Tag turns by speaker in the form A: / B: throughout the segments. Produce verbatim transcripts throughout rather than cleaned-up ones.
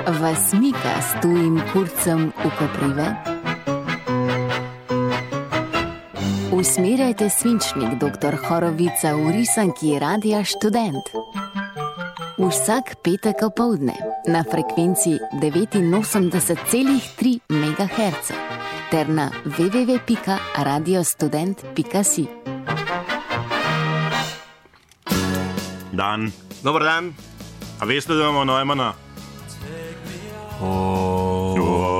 A: Vas mika s tujim kurcem v koprive? Usmerjajte svinčnik doktor Horovica v risanki Radia Študent. Vsak petek opoldne na frekvenci devetinosemdeset celih tri megaherca ter na w w w pika radiostudent pika si.
B: Dan.
C: Dobar dan.
B: A veste, da imamo Neumana?
C: Oh.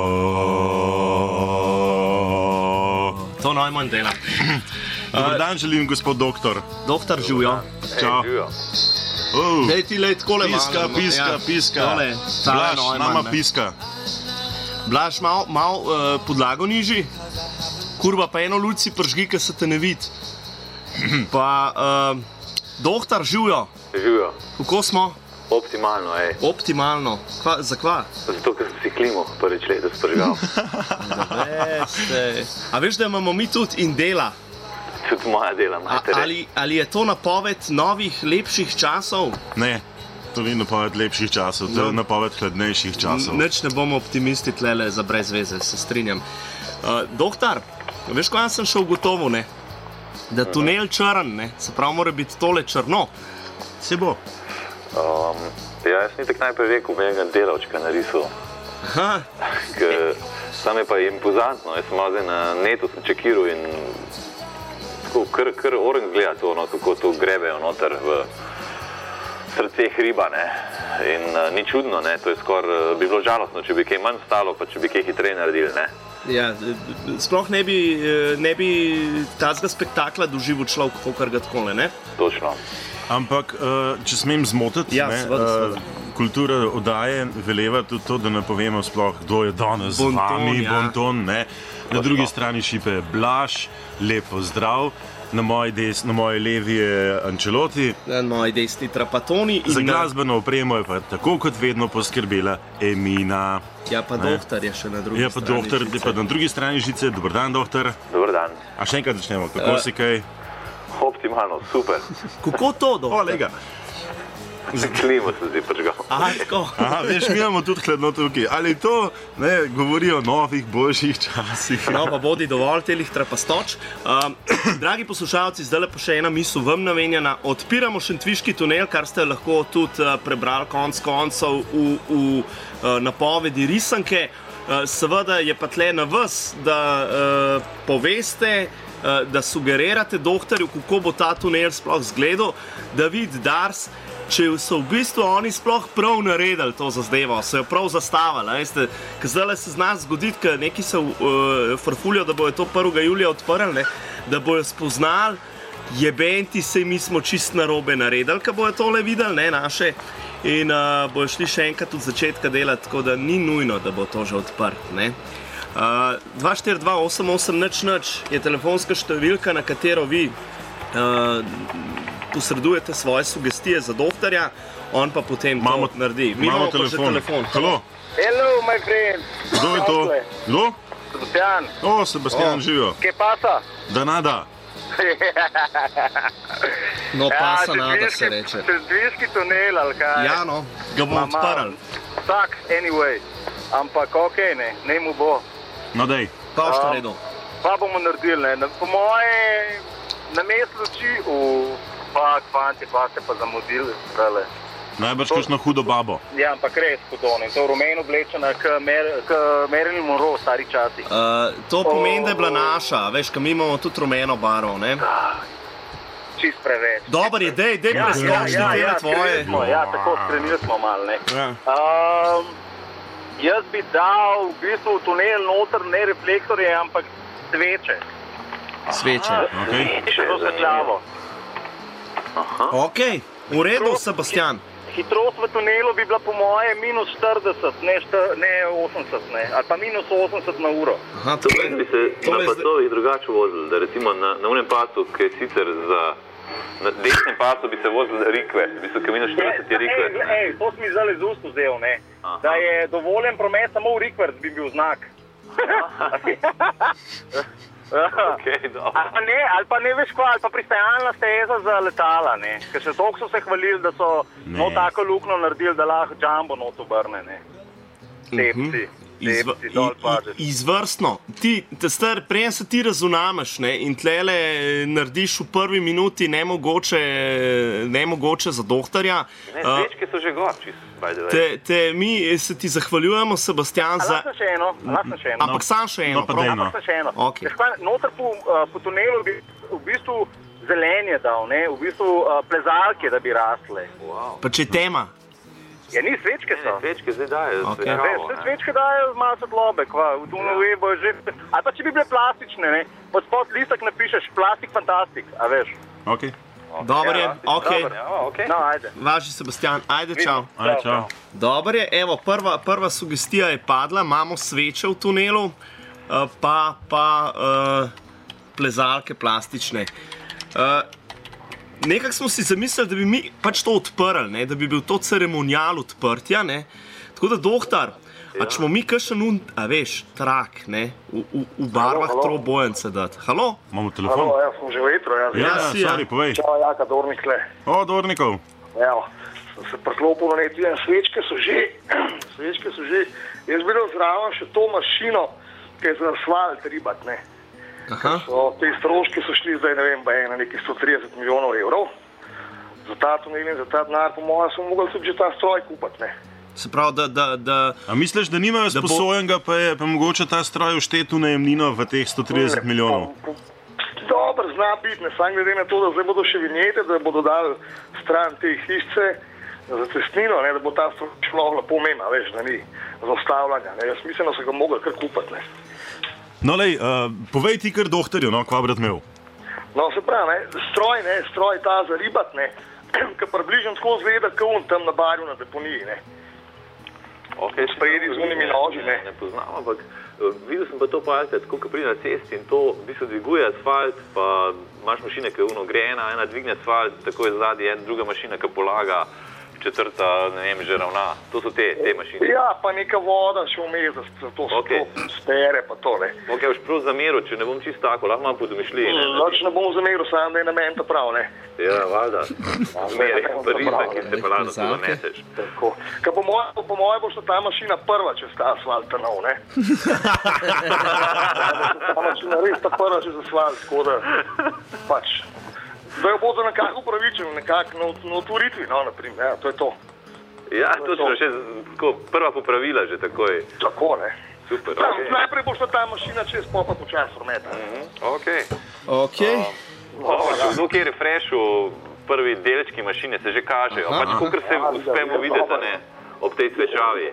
B: Oh.
C: To Neumann dela.
B: Dobar dan želim, gospod doktor.
C: Doktor Žujo.
B: Čau. Oh.
C: Dej ti lej takole malo.
B: Piska, piska,
C: ja.
B: piska.
C: Tole,
B: Blaž,
C: Neumann,
B: nama
C: ne.
B: piska.
C: Blaž, mal, mal uh, podlago niži, kurva pa eno luci pržgi, ki se te ne vidi. Pa, uh, doktor Žujo.
D: Živijo.
C: Kako smo?
D: Optimalno, ej.
C: Optimalno. Kva, za kva?
D: Zato, ker sem si klimo prvič leto spržgal.
C: Veste. A veš, da imamo mi tudi in dela?
D: Tudi moja dela,
C: A,
D: majtere.
C: ali, ali je to napoved novih, lepših časov?
B: Ne, to ni napoved lepših časov, to je
C: No.
B: napoved hladnejših časov.
C: Nič ne bomo optimisti tlele za brez veze, se strinjam. Uh, doktor, veš, ko jaz sem še ugotovil, ne? Da tunel črn, ne? Se pravi, mora biti tole črno.
B: Se bo.
D: Um, ja, jaz ni tak najprej rekel, mojega delavčka narisal.
C: Aha,
D: Ker sam je pa impozantno. Jaz sem malo zdaj na netu sem čekiral in tako kar, kar oren gleda to, no, kako to grebejo noter v srce hriba, ne. In uh, ni čudno, ne, to je skoraj, uh, bi bilo žalostno, če bi kaj manj stalo, pa če bi kaj hitreje naredili, ne.
C: ja, sploh ne bi, eh, ne bi tazga spektakla doživel človek, kakor ga takole, ne?
D: Točno.
B: Ampak, uh, če smem zmotiti,
C: Ja,
B: ne,
C: seveda, seveda.
B: uh, kultura oddaje veleva tudi to, da ne povemo sploh, kdo je danes z
C: Bonton,
B: vami,
C: ja.
B: Bonton, ne. Na drugi strani šipe Blaž, lepo zdrav, na moji, des, na moji levi je Ancelotti.
C: Na moji desni Trapatoni.
B: Za
C: in na-
B: glasbeno opremo je pa tako kot vedno poskrbela Emina.
C: Ja, pa
B: Ne.
C: doktor je še na drugi
B: Je pa
C: strani.
B: doktor, je pa na drugi strani žice. Dobar dan, doktor.
D: Dobar dan.
B: A še enkrat začnemo, kako
C: Eh.
B: si kaj?
D: Optimalno, super.
C: Kako to, doktor?
B: O, lega.
D: Klimo sem zdaj pržgal.
C: Aha, tako.
B: Aha, veš, mi imamo tudi hladnoto tukaj. Ali to ne, govori o novih, boljših časih?
C: No, pa bodi dovolj telih trapastoč. Um, dragi poslušalci, zdaj pa še ena misel vam namenjena. Odpiramo Šentviški tunel, kar ste lahko tudi uh, prebrali konc koncev v, v uh, napovedi risanke. Uh, seveda je pa tle na vas, da uh, poveste, uh, da sugerirate doktorju, kako bo ta tunel sploh izgledal, da vidi Dars, če so v bistvu oni sploh prav naredili to zadevo, so jo prav zastavili. Veste, ker zdaj se zna zgoditi, ker neki se uh, frfuljajo, da bojo to prvega julija odprli, ne, da bojo spoznali, jebenti se mi smo čist narobe naredili, ker bojo tole videli, ne, naše. In uh, bojo šli še enkrat od začetka delati, tako da ni nujno, da bo to že odprt, ne. Uh, dva štiri dva osem osem nič nič je telefonska številka, na katero vi uh, posredujete svoje sugestije za doktorja, on pa potem
B: Imamo-
C: to naredi. Mi
B: Imamo
C: imamo pa že
B: telefon.
C: telefon.
B: Halo,
E: Hello, my friend.
B: kdo je to? Kdo?
E: Sebastian,
B: O, Sebastian,
C: O.
B: živijo.
E: ¿qué pasa?
B: Da nada.
C: No, pasa
E: Ja,
C: nada se reče.
E: Šentviški tunel, ali kaj?
C: Ja, no, ga bomo
E: Ma, ma,
C: odprli.
E: Tak, anyway. Ampak ok, ne, ne mu bo.
B: No, dej.
C: Pa v
E: Um,
C: redu.
E: Pa bomo naredili, ne. Na- Po moje, na mestu luči, uh, fak, fanti, pa ste pa zamudili, zdajle.
B: Najbrž kakšno hudo babo.
E: Ja, ampak res hudo, ne. To rumeno oblečena, k, Mer, k Marilyn Monroe, stari časi.
C: Uh, to pomeni, da je bila naša, veš, ka mi imamo tudi rumeno barvo, ne?
E: Čist preveč.
C: Dobar je, dej, dej
E: Ja,
C: preskoči
E: ja,
C: tele
E: ja,
C: tvoje.
E: skrenili smo, ja, tako skrenili smo malo, ne.
B: Ja.
E: Um, jaz bi dal v bistvu v tunel noter ne reflektorje, ampak sveče.
C: Sveče.
B: Okay.
E: Še to svetljavo.
C: Ok, v redu, Sebastian.
E: Hitrost v tunelu bi bila po moje minus štirideset, ne, št- ne osemdeset, ne, ali pa minus osemdeset na uro.
C: Aha, to je,
D: Bi se
C: to
D: na
C: je zdaj-
D: pasovih drugače vozili, da recimo na, na unem pasu, ki je sicer za, na desnem pasu bi se vozili rikve, v bistvu, ki minus štirideset je rikve.
E: Ej, ej, to si mi zdaj z ust vzel, ne,
D: Aha.
E: da je dovoljen promet samo v rikverc bi bil znak.
D: Okay, dobro.
E: Ali pa ne, ali pa ne veš kva, ali pa pristajalna steza za letala, ne. Ker še toliko so se hvalili, da so
B: Ne.
E: no tako luknjo naredili, da lahko jumbo not obrne, ne. lepci,
C: Izv
E: lepci, dol padeš.
C: izvrstno. Ti, te star, preden se ti razunameš, ne, in tlele narediš v prvi minuti nemogoče, nemogoče za doktorja.
D: Ne,
C: uh,
D: svečke so že gor, čist, by the way.
C: te, te, mi se ti zahvaljujemo, Sebastian,
E: A
C: za...
E: lahko še eno, lahko še eno.
C: Ampak sam še eno.
B: no, pa
C: prav?
B: daj, no.
E: Lahko še eno.
C: Okej.
E: Veš kaj, noter po, uh, po tunelu bi v bistvu zelenje dal, ne? V bistvu uh, plezalke, da bi rasle.
D: Wow.
C: Pa če je tema.
E: Ja, ni svečke
D: Ne,
E: so.
D: svečke zdaj dajo,
C: Okej.
E: Ja, veš, vse svečke dajo malo svetlobe, kva, v tunelu je bojo že... Ali pa če bi bile plastične, ne? Pod spod listek napišeš plastik fantastik, a veš?
B: Okay.
C: Dobro je,
E: Ja,
C: okej.
D: Dobar, ja, okay.
E: No, ajde.
C: Važi Sebastian, ajde, čau.
B: Aj, čau.
C: Dobro je, evo, prva, prva sugestija je padla, imamo sveče v tunelu, uh, pa, pa uh, plezalke plastične. Uh, Nekako smo si zamislili, da bi mi pač to odprli, ne? Da bi bil to ceremonial odprtja. Ne? Tako da, doktor, a ćemo mi kakšen un, a veš, trak, ne? V, v, v barvah
E: halo.
C: trobojence dati. Halo?
B: Imamo telefon?
E: Halo, jaz sem že v etru, jaz.
B: Ja,
C: Ja, si, ja.
B: sorry, povej.
E: Čau, Jaka Dornik tle.
B: O, Dornikov.
E: Evo, sem se priklopil na net, vidim, svečke so že, svečke so že. Jaz bi dal zraven še to mašino, ki je za asfalt ribat, ne.
C: Aha.
E: So, te stroški so šli zdaj, ne vem, baje na nekih sto trideset milijonov evrov. Za ta tunel in za ta denar, po mojem, smo mogli tudi že ta stroj kupiti, ne.
C: Se pravi, da, da, da
B: A misliš, da nimajo
C: Da bo-
B: sposojenega, pa je pa mogoče ta stroj vštet v najemnino v teh sto trideset milijonov?
E: Dobro, zna biti, ne sam glede na to, da zdaj bodo še vinjete, da bodo dali stran te hišce za cestnino, ne, da bo ta stroj šlo lepo mema, veš, da ni zaustavljanja, ne. Jaz mislim, da so ga mogli kar kupiti, ne.
B: No, lej, uh, povej ti kar doktorju, no, kva brat imel.
E: No, se pravi, ne, stroj, ne, stroj ta za ribat, ne, ki približno tako zgleda, kot on tam na barju na deponiji, ne.
D: Okay,
E: Sprejeli z unimi noži, ne.
D: Ne poznam, ampak eh, videl sem pa to palce, tako kot pride na cesti in to v bistvu dviguje asfalt, pa imaš mašine, ki je uno gre ena, ena dvigne asfalt, tako je zadnji en, druga mašina, ki polaga, četrta, ne vem, že ravna. To so te, te mašine.
E: Ja, pa neka voda še vmes, da se to
D: Okej.
E: okay. spere, pa to, ne.
D: Ok, boš prav zameril, če ne bom čisto tako, lahko imam podomišlji.
E: Noč ne bom zameril, sam da je namen ta prav, ne.
D: Ja, valjda. Zmeri, pa risem, ki se pa lano to
C: Plezalke.
D: zaneseš.
E: Tako. Ka po mojem, po mojem bo šla ta mašina prva, če sta asfalt nov, ne. Ta mašina res ta prva čez asfalt, tako da pač. Da jo bodo nekako upravičili, nekako na, na otvoritvi, no, naprimer, ja, to je to.
D: Ja, to so še tako, prva popravila že takoj.
E: Tako, ne.
D: Super,
E: Tam,
D: ok.
E: najprej bo šla ta mašina čez, pol pa počas prometa.
D: Ok.
C: ok.
D: No, kdo, ki je refreshu, prvi delčki mašine se že kažejo,
C: Aha.
D: pač kolikor se uspemo videti, ne, ob tej svečavi.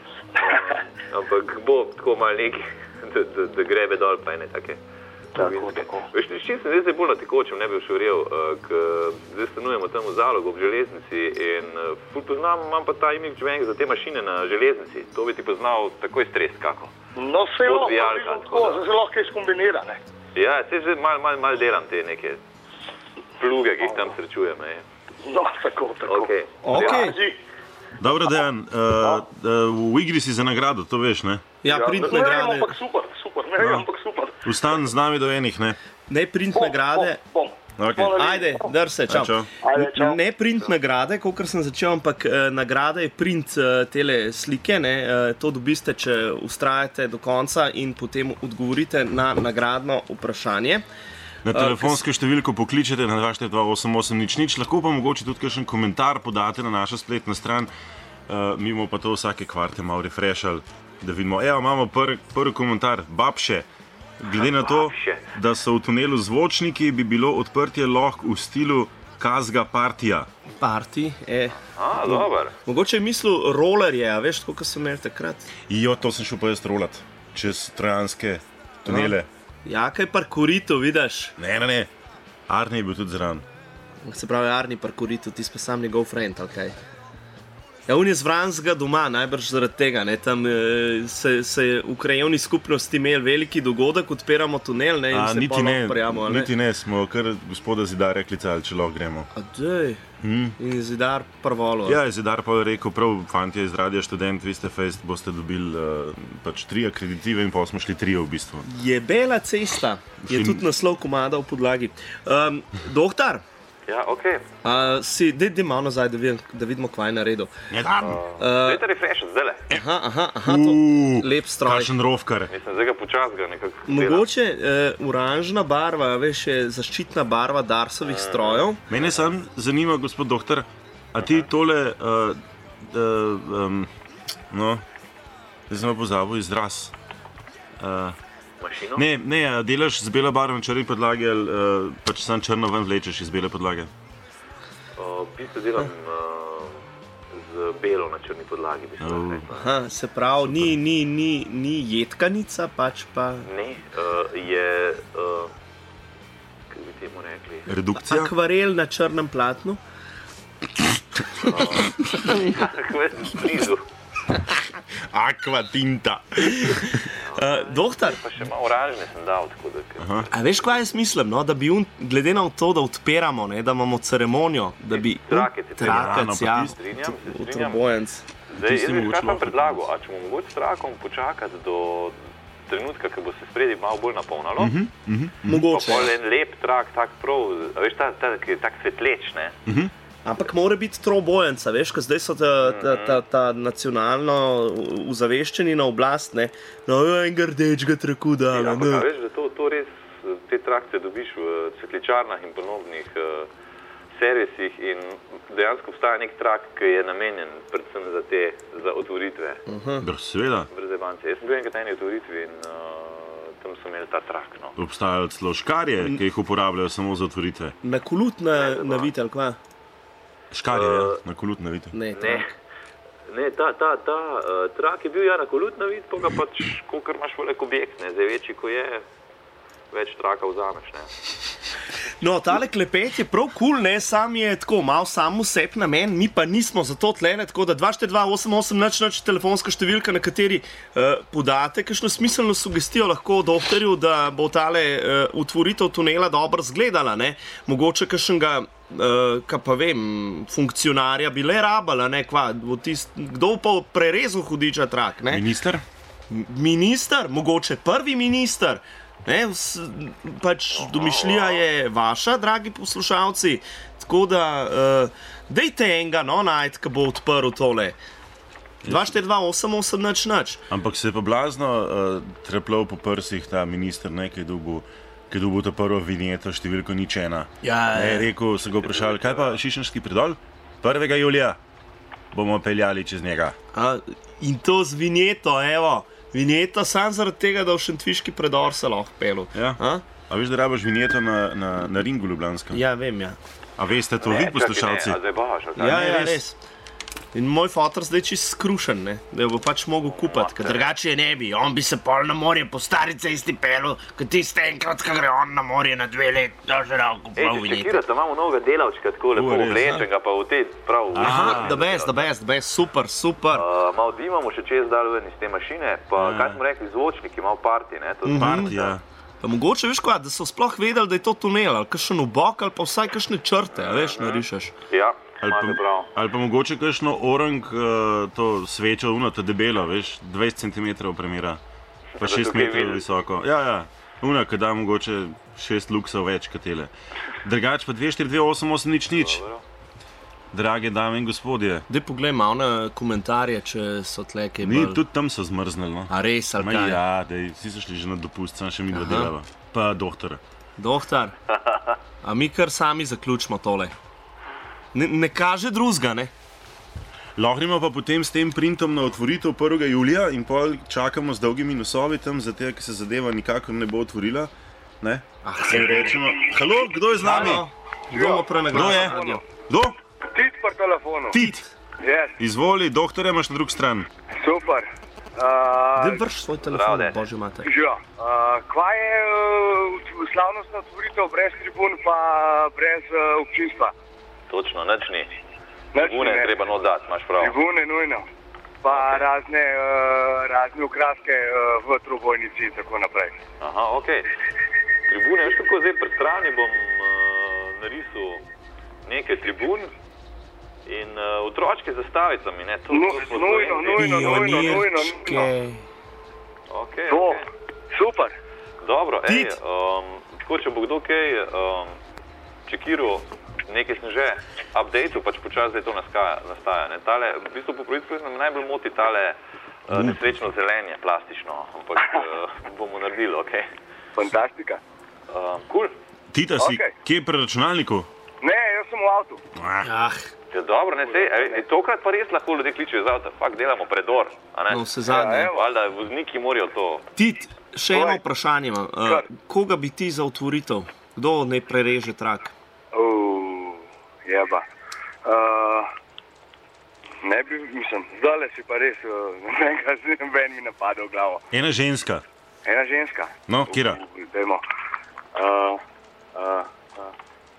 D: Ampak bo tako malo neki, da, da, da grebe dol pa ene take.
E: Tako,
D: novinske.
E: tako.
D: Veš, s čim sem zdaj bolj na tekočem, ne bi všorel, ker zdaj stanujemo tam v Zalogu ob železnici in uh, ful poznam, imam pa ta imidž za te mašine na železnici. To bi ti poznal takoj stres, kako.
E: No, se je lahko,
D: Odvijalka,
E: tako,
D: tako da.
E: zdaj se lahko izkombinira, ne.
D: Ja, se že mal, mal, mal delam te neke pluge, ki jih tam srečujem. Ne.
E: No, tako, tako.
D: Okay.
C: Okej.
D: Ja.
E: Drži.
B: Dobro, Dejan, uh, uh, v igri si za nagrado, to veš, ne?
C: Ja, print
E: ne vem,
C: nagrade.
E: ampak super, super, ne vem,
B: No.
E: ampak super.
B: Vstan z nami do enih, ne?
C: Ne print
E: Bom,
C: nagrade.
E: Bom, bom.
B: Okay.
E: Bom naredil.
C: Ajde, drž se, čau.
B: Aj, čau.
E: Ajde, čau.
C: Ne print nagrade, kot sem začel, ampak eh, nagrada je print eh, tele slike. Ne, eh, to dobiste, če ustrajate do konca in potem odgovorite na nagradno vprašanje.
B: Na telefonsko številko pokličete na dva štiri dva osem osem nič nič, lahko pa mogoče tudi kakšen komentar podate na našo spletno stran. Uh, mi bomo pa to vsake kvarte malo refreshali, da vidimo. Evo, imamo prvi prvi komentar. Babše, glede na to,
D: Babše.
B: da so v tunelu zvočniki, bi bilo odprtje lahko v stilu Kazga partija.
C: Parti, eh.
D: A, dober.
C: Mogoče je mislil rolerje, a veš, kot sem imel takrat.
B: Jo, to sem šel pa jaz rolat čez trojanske tunele.
C: Ja, kaj parkurito, vidiš?
B: Ne, ne, ne. Arne je bil tudi zraven.
C: Se pravi, Arni parkurito, ti pa sam njegov friend, ali kaj? Ja, on je z Vranskega doma, najbrž zaradi tega, ne, tam eh, se, se je v krajevni skupnosti imel veliki dogodek, odpiramo tunel, ne, in
B: A,
C: se
B: niti
C: pol
B: ne,
C: lahko prijavimo, ali ne?
B: niti ne, smo kar gospoda Zidarja klicali, če lahko gremo.
C: A dej,
B: Hmm.
C: in Zidar prvolo.
B: Ja, je Zidar pa je rekel, prav, fantje iz Radia Študent, vi ste fejst, boste dobili uh, pač tri akreditive in pa smo šli trije v bistvu.
C: Je bela cesta, je
B: Šli-
C: tudi naslov komada v podlagi. Um, doktor,
D: Ja, ok.
C: Uh, si, dej, dej malo nazaj, da, vidim, da vidimo, kaj je naredil.
B: Ja, tam.
D: Dajte refresh, zdaj le.
C: Aha, aha, aha, to
B: Uuu,
C: lep stroj.
B: kakšen rovkar.
D: Mislim, zdaj ga počas ga nekako delam.
C: Mogoče uh, oranžna barva, veš, je zaščitna barva Darsovih strojev.
B: Mene sam zanima, gospod doktor, a ti tole, uh, uh, um, no, zdaj sem pa pozabil izraz. Uh,
D: Mašino?
B: ne, ne, a delaš z belo barvo na črni podlagi ali uh, pač sam črno ven vlečeš iz bele podlage?
D: Uh, v bistvu delam uh, z belo na črni podlagi. Bi se
B: Oh.
D: rekla.
C: Aha, se pravi, ni, ni, ni, ni jedkanica, pač pa
D: Ne, uh, je, uh, kako bi temu rekli,
B: Redukcija?
C: akvarel na črnem platnu.
D: kako je blizu.
B: Aqua tinta.
C: Uh, doktor,
D: Pa še malo oranžne sem dal, tako da... ker-
C: a veš, kaj jaz mislim, no? Da bi, un, glede na to, da odpiramo, ne? Da imamo ceremonijo, da bi...
D: Trakec je treba.
B: Ja, no,
C: Trakec,
B: pa
C: ja,
B: tisti-
D: Strinjam, se strinjam.
C: utrobojenc.
D: Zdaj,
B: Tisti
D: jaz veš,
B: mogoče
D: kaj sem
B: lahko
D: predlagal, a če bomo mogoče s trakom počakati do trenutka, ko bo se spredi malo bolj napolnalo, mm -hmm. pa
C: Mogoče.
D: pol en lep trak, tak prav, a veš, ta, ta, ki je tak svetleč, ne?
C: Ampak mora biti trobojenca, veš, ker zdaj so ta, ta, ta, ta nacionalno uzaveščeni na oblast, ne? No, enega rdečega traku dala,
D: Ja, ampak a
C: ne.
D: veš, da to, to res, te trakce dobiš v cvetličarnah in podobnih uh, servisih in dejansko obstaja nek trak, ki je namenjen predvsem za te, za otvoritve,
B: Dobro, seveda,
D: brez ebance. Jaz sem bil enkrat na eni otvoritvi in uh, tam so imeli ta trak, no.
B: obstajajo celo škarje, ki jih uporabljajo samo za otvoritve.
C: Na kolut na, na vid, ali kva?
B: Škarje, ja, na kolut navite.
C: Ne,
D: Ne,
C: tak.
D: ne, ta, ta, ta uh, trak je bil ja na kolut navit, pa ga pač, kolikor imaš velik objekt, ne, zdaj večji, ko je, več traka vzameš, ne.
C: No, tale klepet je prav kul, cool, ne, sam je tako, malo samo sep namen, mi pa nismo zato tlene, tako da dva štiri dva osem osem nič nič telefonska številka, na kateri uh, podate kakšno smiselno sugestijo lahko doktorju, da bo tale uh, utvoritev tunela dobro zgledala, ne, mogoče kakšnega, uh, kaj pa vem, funkcionarja bi le rabala, ne, kva, tist, kdo pa v prerezu hudiča trak, ne.
B: Minister?
C: Minister, mogoče prvi minister. Ne, vs, pač domišljija je vaša, dragi poslušalci, tako da uh, dejte enega, no, najti, ki bo odprl tole. dva štiri dva osem osem nič nič.
B: Ampak se je pa blazno uh, trepljal po prsih ta minister, ne, ki je dobil, ki je dobil to prvo vinjeto, številko nič ena.
C: Ja,
B: Ne, je rekel, so ga vprašali, kaj pa Šišenski predol? prvega julija bomo peljali čez njega.
C: A, in to z vinjeto, evo. Vinjeta sam zaradi tega, da v Šentviški predor se lahko pelu.
B: Ja.
C: A?
B: A veš, da rabiš vinjeto na, na, na ringu ljubljanskem?
C: Ja, vem, ja.
B: A veste to
D: Ne,
B: vi,
D: čakaj,
B: poslušalci?
D: Ne, a zdaj baš, a kaj?
C: Ja,
B: ne,
C: ja,
B: res.
C: res. In moj fotor zdaj čist skrušen, ne? Da jo bo pač mogel kupiti, ker drugače je ne bi. On bi se pol na morje po stari cesti pelil, ker tiste enkrat, ko gre on na morje na dve let, da že lahko
D: Ej,
C: prav
D: če
C: vinjeta.
D: čekirate, imamo novega delavčka, tako lepo
B: res,
D: oblečenega, pa v te prav...
C: Aha, da best, da best, best, super, super.
D: Uh, malo dimamo še čez dal ven iz te mašine, pa
B: Ja.
D: kaj smo rekli, zvočniki, malo parti, ne? To
C: Mhm.
B: Partija.
C: Pa mogoče, veš kaj, da so sploh vedeli, da je to tunel, ali kakšen obok, ali pa vsaj kakšne črte, a veš, narišeš.
D: Ja,
B: Ali
D: imate
B: pa,
D: prav.
B: ali pa mogoče kakšno orang, uh, to svečo, uno, to debelo, veš, dvajset centimetrov premera, pa
D: Da
B: šest
D: tukaj
B: metrov
D: vidiš.
B: visoko. Ja, ja, uno, ki da mogoče šest luksov več kot tele. Drugač pa dva štiri dve osem osem nič nič.
D: Dobro.
B: Drage dame in gospodje,
C: Daj poglej malo na komentarje, če so tle kaj
B: mi
C: bolj...
B: tudi tam so zmrznili. No.
C: A res, ali
B: Ma
C: kaj?
B: ja, dej, vsi so šli že na dopust, sam še mi dva
C: Aha.
B: delava. Pa doktor.
C: Doktor, a mi kar sami zaključimo tole. Ne, ne kaže drugega, ne?
B: Lahko gremo pa potem s tem printom na otvoritev prvega julija in pol čakamo z dolgimi nosovi tam, zato ker se zadeva nikakor ne bo otvorila. Ne?
C: Ah,
B: In rečemo, halo, kdo je z nami?
C: Halo, kdo bo
B: Kdo je?
C: prenaglasil?
B: Kdo?
E: Tit po telefonu.
B: Tit.
E: Yes,
B: Izvoli, doktorja imaš na drug stran.
E: super. Uh,
C: Daj vrš svoj telefon,
D: Zdravo,
C: božji mater.
E: Ja, uh, kva je uh, slavnostna otvoritev brez tribun pa brez uh, občinstva?
D: Točno, nič ni.
E: Nič
D: Tribune
E: ne.
D: je treba not dati, imaš prav.
E: Tribune nujno. Pa okay. razne, uh, razne okraske uh, v trobojnici in tako naprej.
D: Aha, ok. Tribune, veš kako zdaj pred strani bom uh, narisal nekaj tribun in uh, otročke za stavicami, ne? To,
E: Nu-
D: to smo
E: nujno,
D: Slovenci.
E: nujno, nujno, nujno,
C: Pionirčke.
E: nujno.
D: Ok,
E: To,
D: ok.
E: super.
D: Dobro, ej,
C: Tit.
D: um, tako če bo kdo kaj um, čekiral nekaj sem že updateu, pač počas zdaj to nastaja. nastaja ne. Tale, v bistvu po prvi spet me najbolj moti tale uh, nesrečno zelenje, plastično, ampak uh, bomo naredili, okej. Okay.
F: Fantastika.
D: Uh, cool.
B: Tita, si
F: Okej.
B: kje pri računalniku?
F: Ne, jaz sem v avtu.
C: Ah,
D: Ja, dobro, ne, sej, ej, ej, tokrat pa res lahko ljudje kličejo z avta, fakt delamo predor, a ne?
C: no, vse zadnje.
F: Ja, evo.
D: Valjda, vozniki morajo to.
C: Tit, še eno
F: Povej.
C: vprašanje imam. Uh,
F: Kar.
C: koga bi ti za otvoritev? Kdo ne prereže trak?
F: Uh, jeba. Uh, ne bi, mislim, zdaj si pa res, uh, ne vem, ven mi napadel v glavo.
B: Ena ženska.
F: Ena ženska.
B: No, kira?
F: Uh, dajmo. Uh, uh, uh.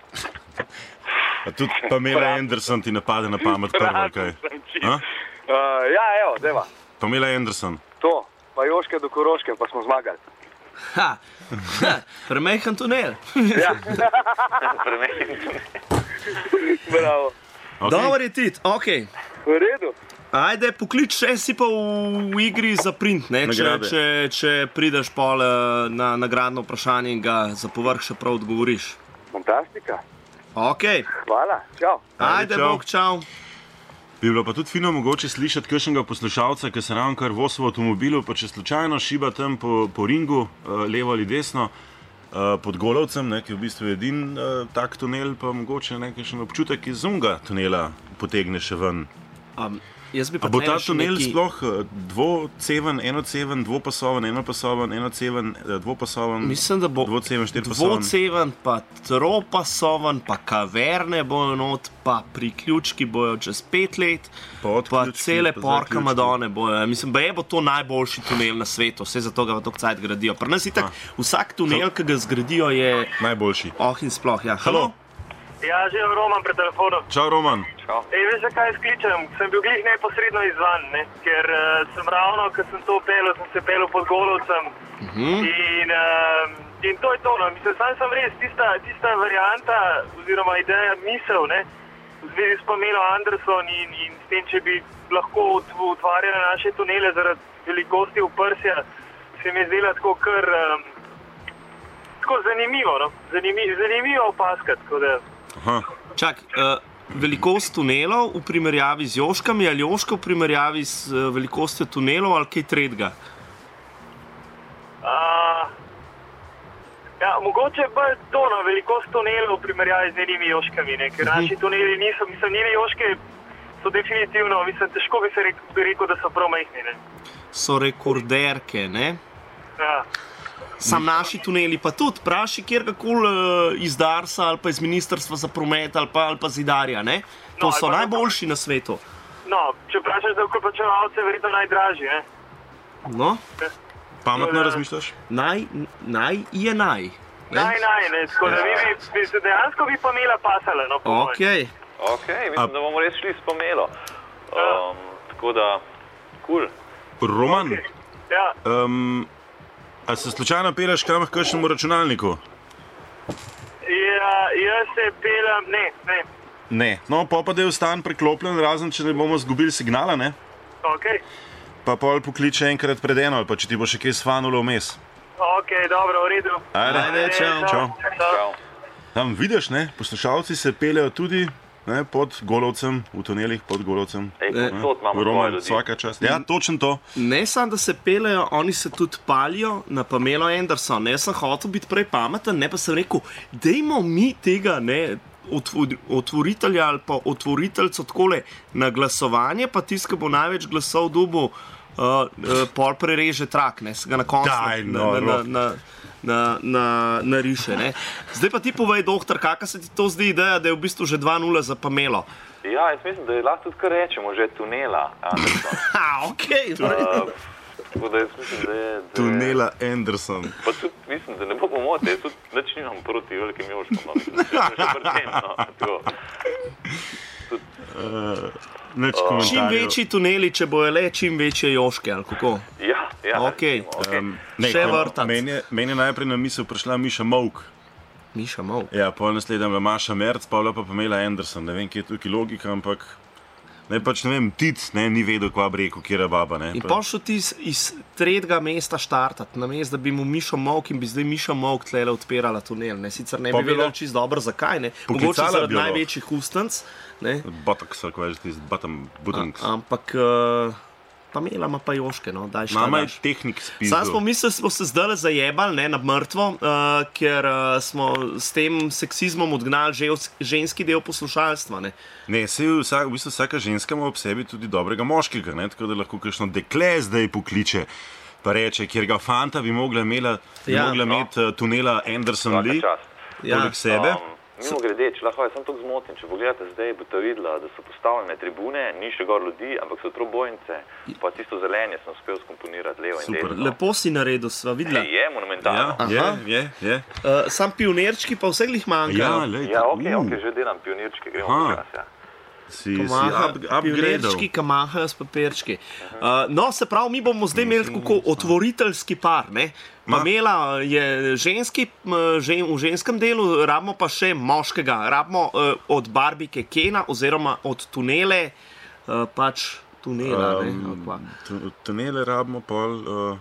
B: A tudi Pamela Anderson ti napade na pamet prva, kaj? A?
F: Uh, ja, evo, dajva.
B: Pamela Anderson.
F: To, pa Joške do Koroške, pa smo zmagali.
C: Ha, ha premehen tunel.
F: Ja,
D: Premeni.
F: bravo.
B: Okay.
C: Dobar je Tit, ok.
F: V redu.
C: Ajde, poklič še si pa v, v igri za print, ne? Če,
B: Nagrade.
C: če, če prideš pol eh, na nagradno vprašanje in ga za povrh še prav odgovoriš.
F: Fantastika.
C: Ok,
F: Hvala, čau.
C: ajde,
B: čau.
C: bog, čau.
B: Bi bilo pa tudi fino mogoče slišati kakšnega poslušalca, ki se ravno kar vozi v avtomobilu, pa če slučajno šiba tam po, po ringu, uh, levo ali desno, uh, pod Golovcem, ne, ki je v bistvu edin uh, tak tunel, pa mogoče nekakšen občutek iz unga tunela potegne še ven.
C: Um, jaz bi pa
B: A bo ta
C: tle še
B: tunel
C: nekaj-
B: sploh uh, dvoceven, enoceven, dvopasoven, enopasoven, enoceven, uh, dvopasoven,
C: Mislim, da bo
B: dvoceven, štiripasoven?
C: dvoceven, pa tropasoven, pa kaverne bojo not, pa priključki bojo čez pet let, pa
B: Podključki,
C: cele
B: pa
C: porka
B: zaključki.
C: Madone bojo. Mislim, da je bo to najboljši tunel na svetu, vse zato ga v tok cajt gradijo. Pri nas itak vsak tunel, ki ga zgradijo, je
B: Najboljši.
C: oh in sploh. Ja.
B: Halo,
G: Ja, že Roman pred telefonom.
B: čau Roman.
G: Ej, veš, zakaj skličem? Sem bil glih neposredno izvan, ne? Ker uh, sem ravno, ko sem to pelil, sem se pelil pod Golovcem.
C: Mhm.
G: In, uh, in to je to, no. Mislim, sam sem res tista, tista varianta, oziroma ideja, misel, ne? V zvezi s Pamelo Anderson in, in s tem, če bi lahko ut- utvarjali naše tunele zaradi velikosti oprsja, se mi je zdela tako kar um, tako zanimivo, no? Zanimivo, zanimivo opaskati, tako da...
B: Aha.
C: Čak, uh, velikost tunelov v primerjavi z Joškami ali Joška v primerjavi z uh, velikostjo tunelov ali kaj tretjega?
G: Uh, ja, mogoče pa to na velikost tunelov v primerjavi z njenimi joškami, ne? Ker naši tuneli niso, mislim, njene joške so definitivno, mislim, težko bi se rekel, bi rekel da so prav majhni, ne?
C: So rekorderke, ne?
G: Ja.
C: Sam naši tuneli, pa tudi praši kjerkoli uh, iz Darsa ali pa iz Ministrstva za promet ali pa, ali pa zidarja, ne? To
G: No,
C: so
G: ali pa-
C: najboljši na svetu.
G: No, če vprašaš za okopačevalce, verjetno najdražji, ne?
C: No,
B: Pametno
G: Ja.
B: razmišljaš?
C: naj, naj je naj. Ne?
G: Naj, naj, ne, tako da vi bi, bi se dejansko bi Pamela pasala, no, po mojem.
C: Ok,
D: Ok, mislim,
B: A-
D: da bomo res šli s Pamelo. Um, tako da, kul. Cool.
B: Roman,
G: Ja,
B: um, a se slučajno peleš kam k kakšnemu računalniku?
G: ja, jaz se pelem, ne, ne,
B: Ne. No, pa pa da je ostan preklopljen, razen če ne bomo zgubili signala, ne?
G: ok,
B: Pa pol pokliče enkrat pred eno, ali pa če ti bo še kaj svanulo vmes.
G: ok, dobro, v redu.
B: Ajde.
C: Ajde, čau.
B: Čau.
D: Čau.
B: Tam vidiš, ne, poslušalci se pelejo tudi ne, pod Golovcem, v tunelih pod Golovcem.
D: Ej,
C: Ne.
D: povsod imamo svoje
B: Roman,
D: ljudi.
B: vsaka čast. Ja, točno to.
C: ne samo, da se pelejo, oni se tudi palijo na Pamelo Anderson. Ne, jaz sem hotel biti prej pameten, ne pa sem rekel, dajmo mi tega, ne, otvor, otvoritelja ali pa otvoriteljco takole na glasovanje, pa tisti, ki bo največ glasov dobil, uh, uh, pol prereže trak, ne, se ga na koncu
B: Daj,
C: na,
B: no,
C: na, na,
B: Rok.
C: na, na, na, nariše. Ne. Zdaj pa ti povej, doktor, kakšna se ti to zdi ideja, da je v bistvu že dva nula za Pamelo?
D: Ja, jaz mislim, da je lahko tudi kar rečemo, že tunela. Anderson.
C: Ha, ok,
D: Uh, tako da jaz mislim, da je... Da je
B: Tunela Anderson.
D: Pa tudi mislim, da ne bo pomote, jaz tudi nič nimam proti velikim joškom, no, mislim, da je že predtem, no, tako.
B: Nič
C: čim
B: komentarjev.
C: večji tuneli, če bojo le čim večje joške, ali kako?
D: Ja, ja.
C: Ok.
D: recimo, okay.
B: Um, ne,
C: Še
B: ko-
C: vrtac.
B: Meni je, meni je najprej na misel prišla Miša Mok.
C: Miša Mov.
B: Ja, pol naslednja je Maša Merc, pa pa Pamela Anderson. Ne vem, kje je tukaj logika, ampak Ne, pač ne vem, tic, ne, ni vedel, kva bi rekel, kjer je baba. Ne,
C: in pa šel ti iz, iz tretjega mesta štartati, namesto da bi mu Mišo Molk in bi zdaj Miša Molk tlele odpirala tunel. Ne. Sicer ne
B: Pa
C: bi
B: bi
C: vedel
B: bilo-
C: čisto dobro, zakaj. Ne.
B: Poklicala
C: Mogoče zaradi
B: bi jo lahko.
C: največjih ustanc. Ne.
B: Botox, kako veš, tisti bottom, buttonks.
C: A, ampak uh, Pamela ima pa joške, no, daj šta
B: Mama je
C: daš.
B: tehnik
C: Sam
B: spisal.
C: smo mislili, da smo se zdaj zajebali ne, na mrtvo, uh, ker uh, smo s tem seksizmom odgnali žens, ženski del poslušalstva. Ne.
B: Ne, sej vsak, v bistvu vsaka ženska ima ob sebi tudi dobrega moškega, ne, tako da lahko kakšno dekle zdaj pokliče. Pa reče, kjer ga fanta bi mogla, imela, bi
C: Ja.
B: mogla imeti uh, tunela Anderson
D: Vsaka
B: Lee,
D: čast.
C: Ja.
B: poleg sebe.
D: Um, mimo grede, če lahko jaz sem tako zmoten, če pogledate zdaj, boste videla, da so postavljene tribune, ni še gor ljudi, ampak so trobojnice, pa tisto zelenje sem uspel skomponirati levo
B: Super.
D: in desno.
C: Lepo si naredil, sva videla.
D: Je monumentalno.
B: Ja, je,
C: Aha.
B: je, je.
C: Uh, sam pionirčki pa vse glih
B: Ja,
C: manjkajo.
B: lej,
D: Ja, ok,
B: uh,
D: ok, že delam pionirčke, gremo
B: Aha.
D: počasi. Ja.
B: si, si
C: Maha,
B: up, upgradal.
C: pionirčki, ki mahajo s papirčki. Uh, no, se pravi, mi bomo zdaj imeli tako otvoriteljski par. Ne?
B: Ma-
C: Pamela je ženski, m, žen, v ženskem delu, rabimo pa še moškega. Rabimo uh, od Barbike Kena oziroma od tunele, uh, pač tunela. Um, ne? ali kva.
B: Tu- Tunele rabimo pol. Uh,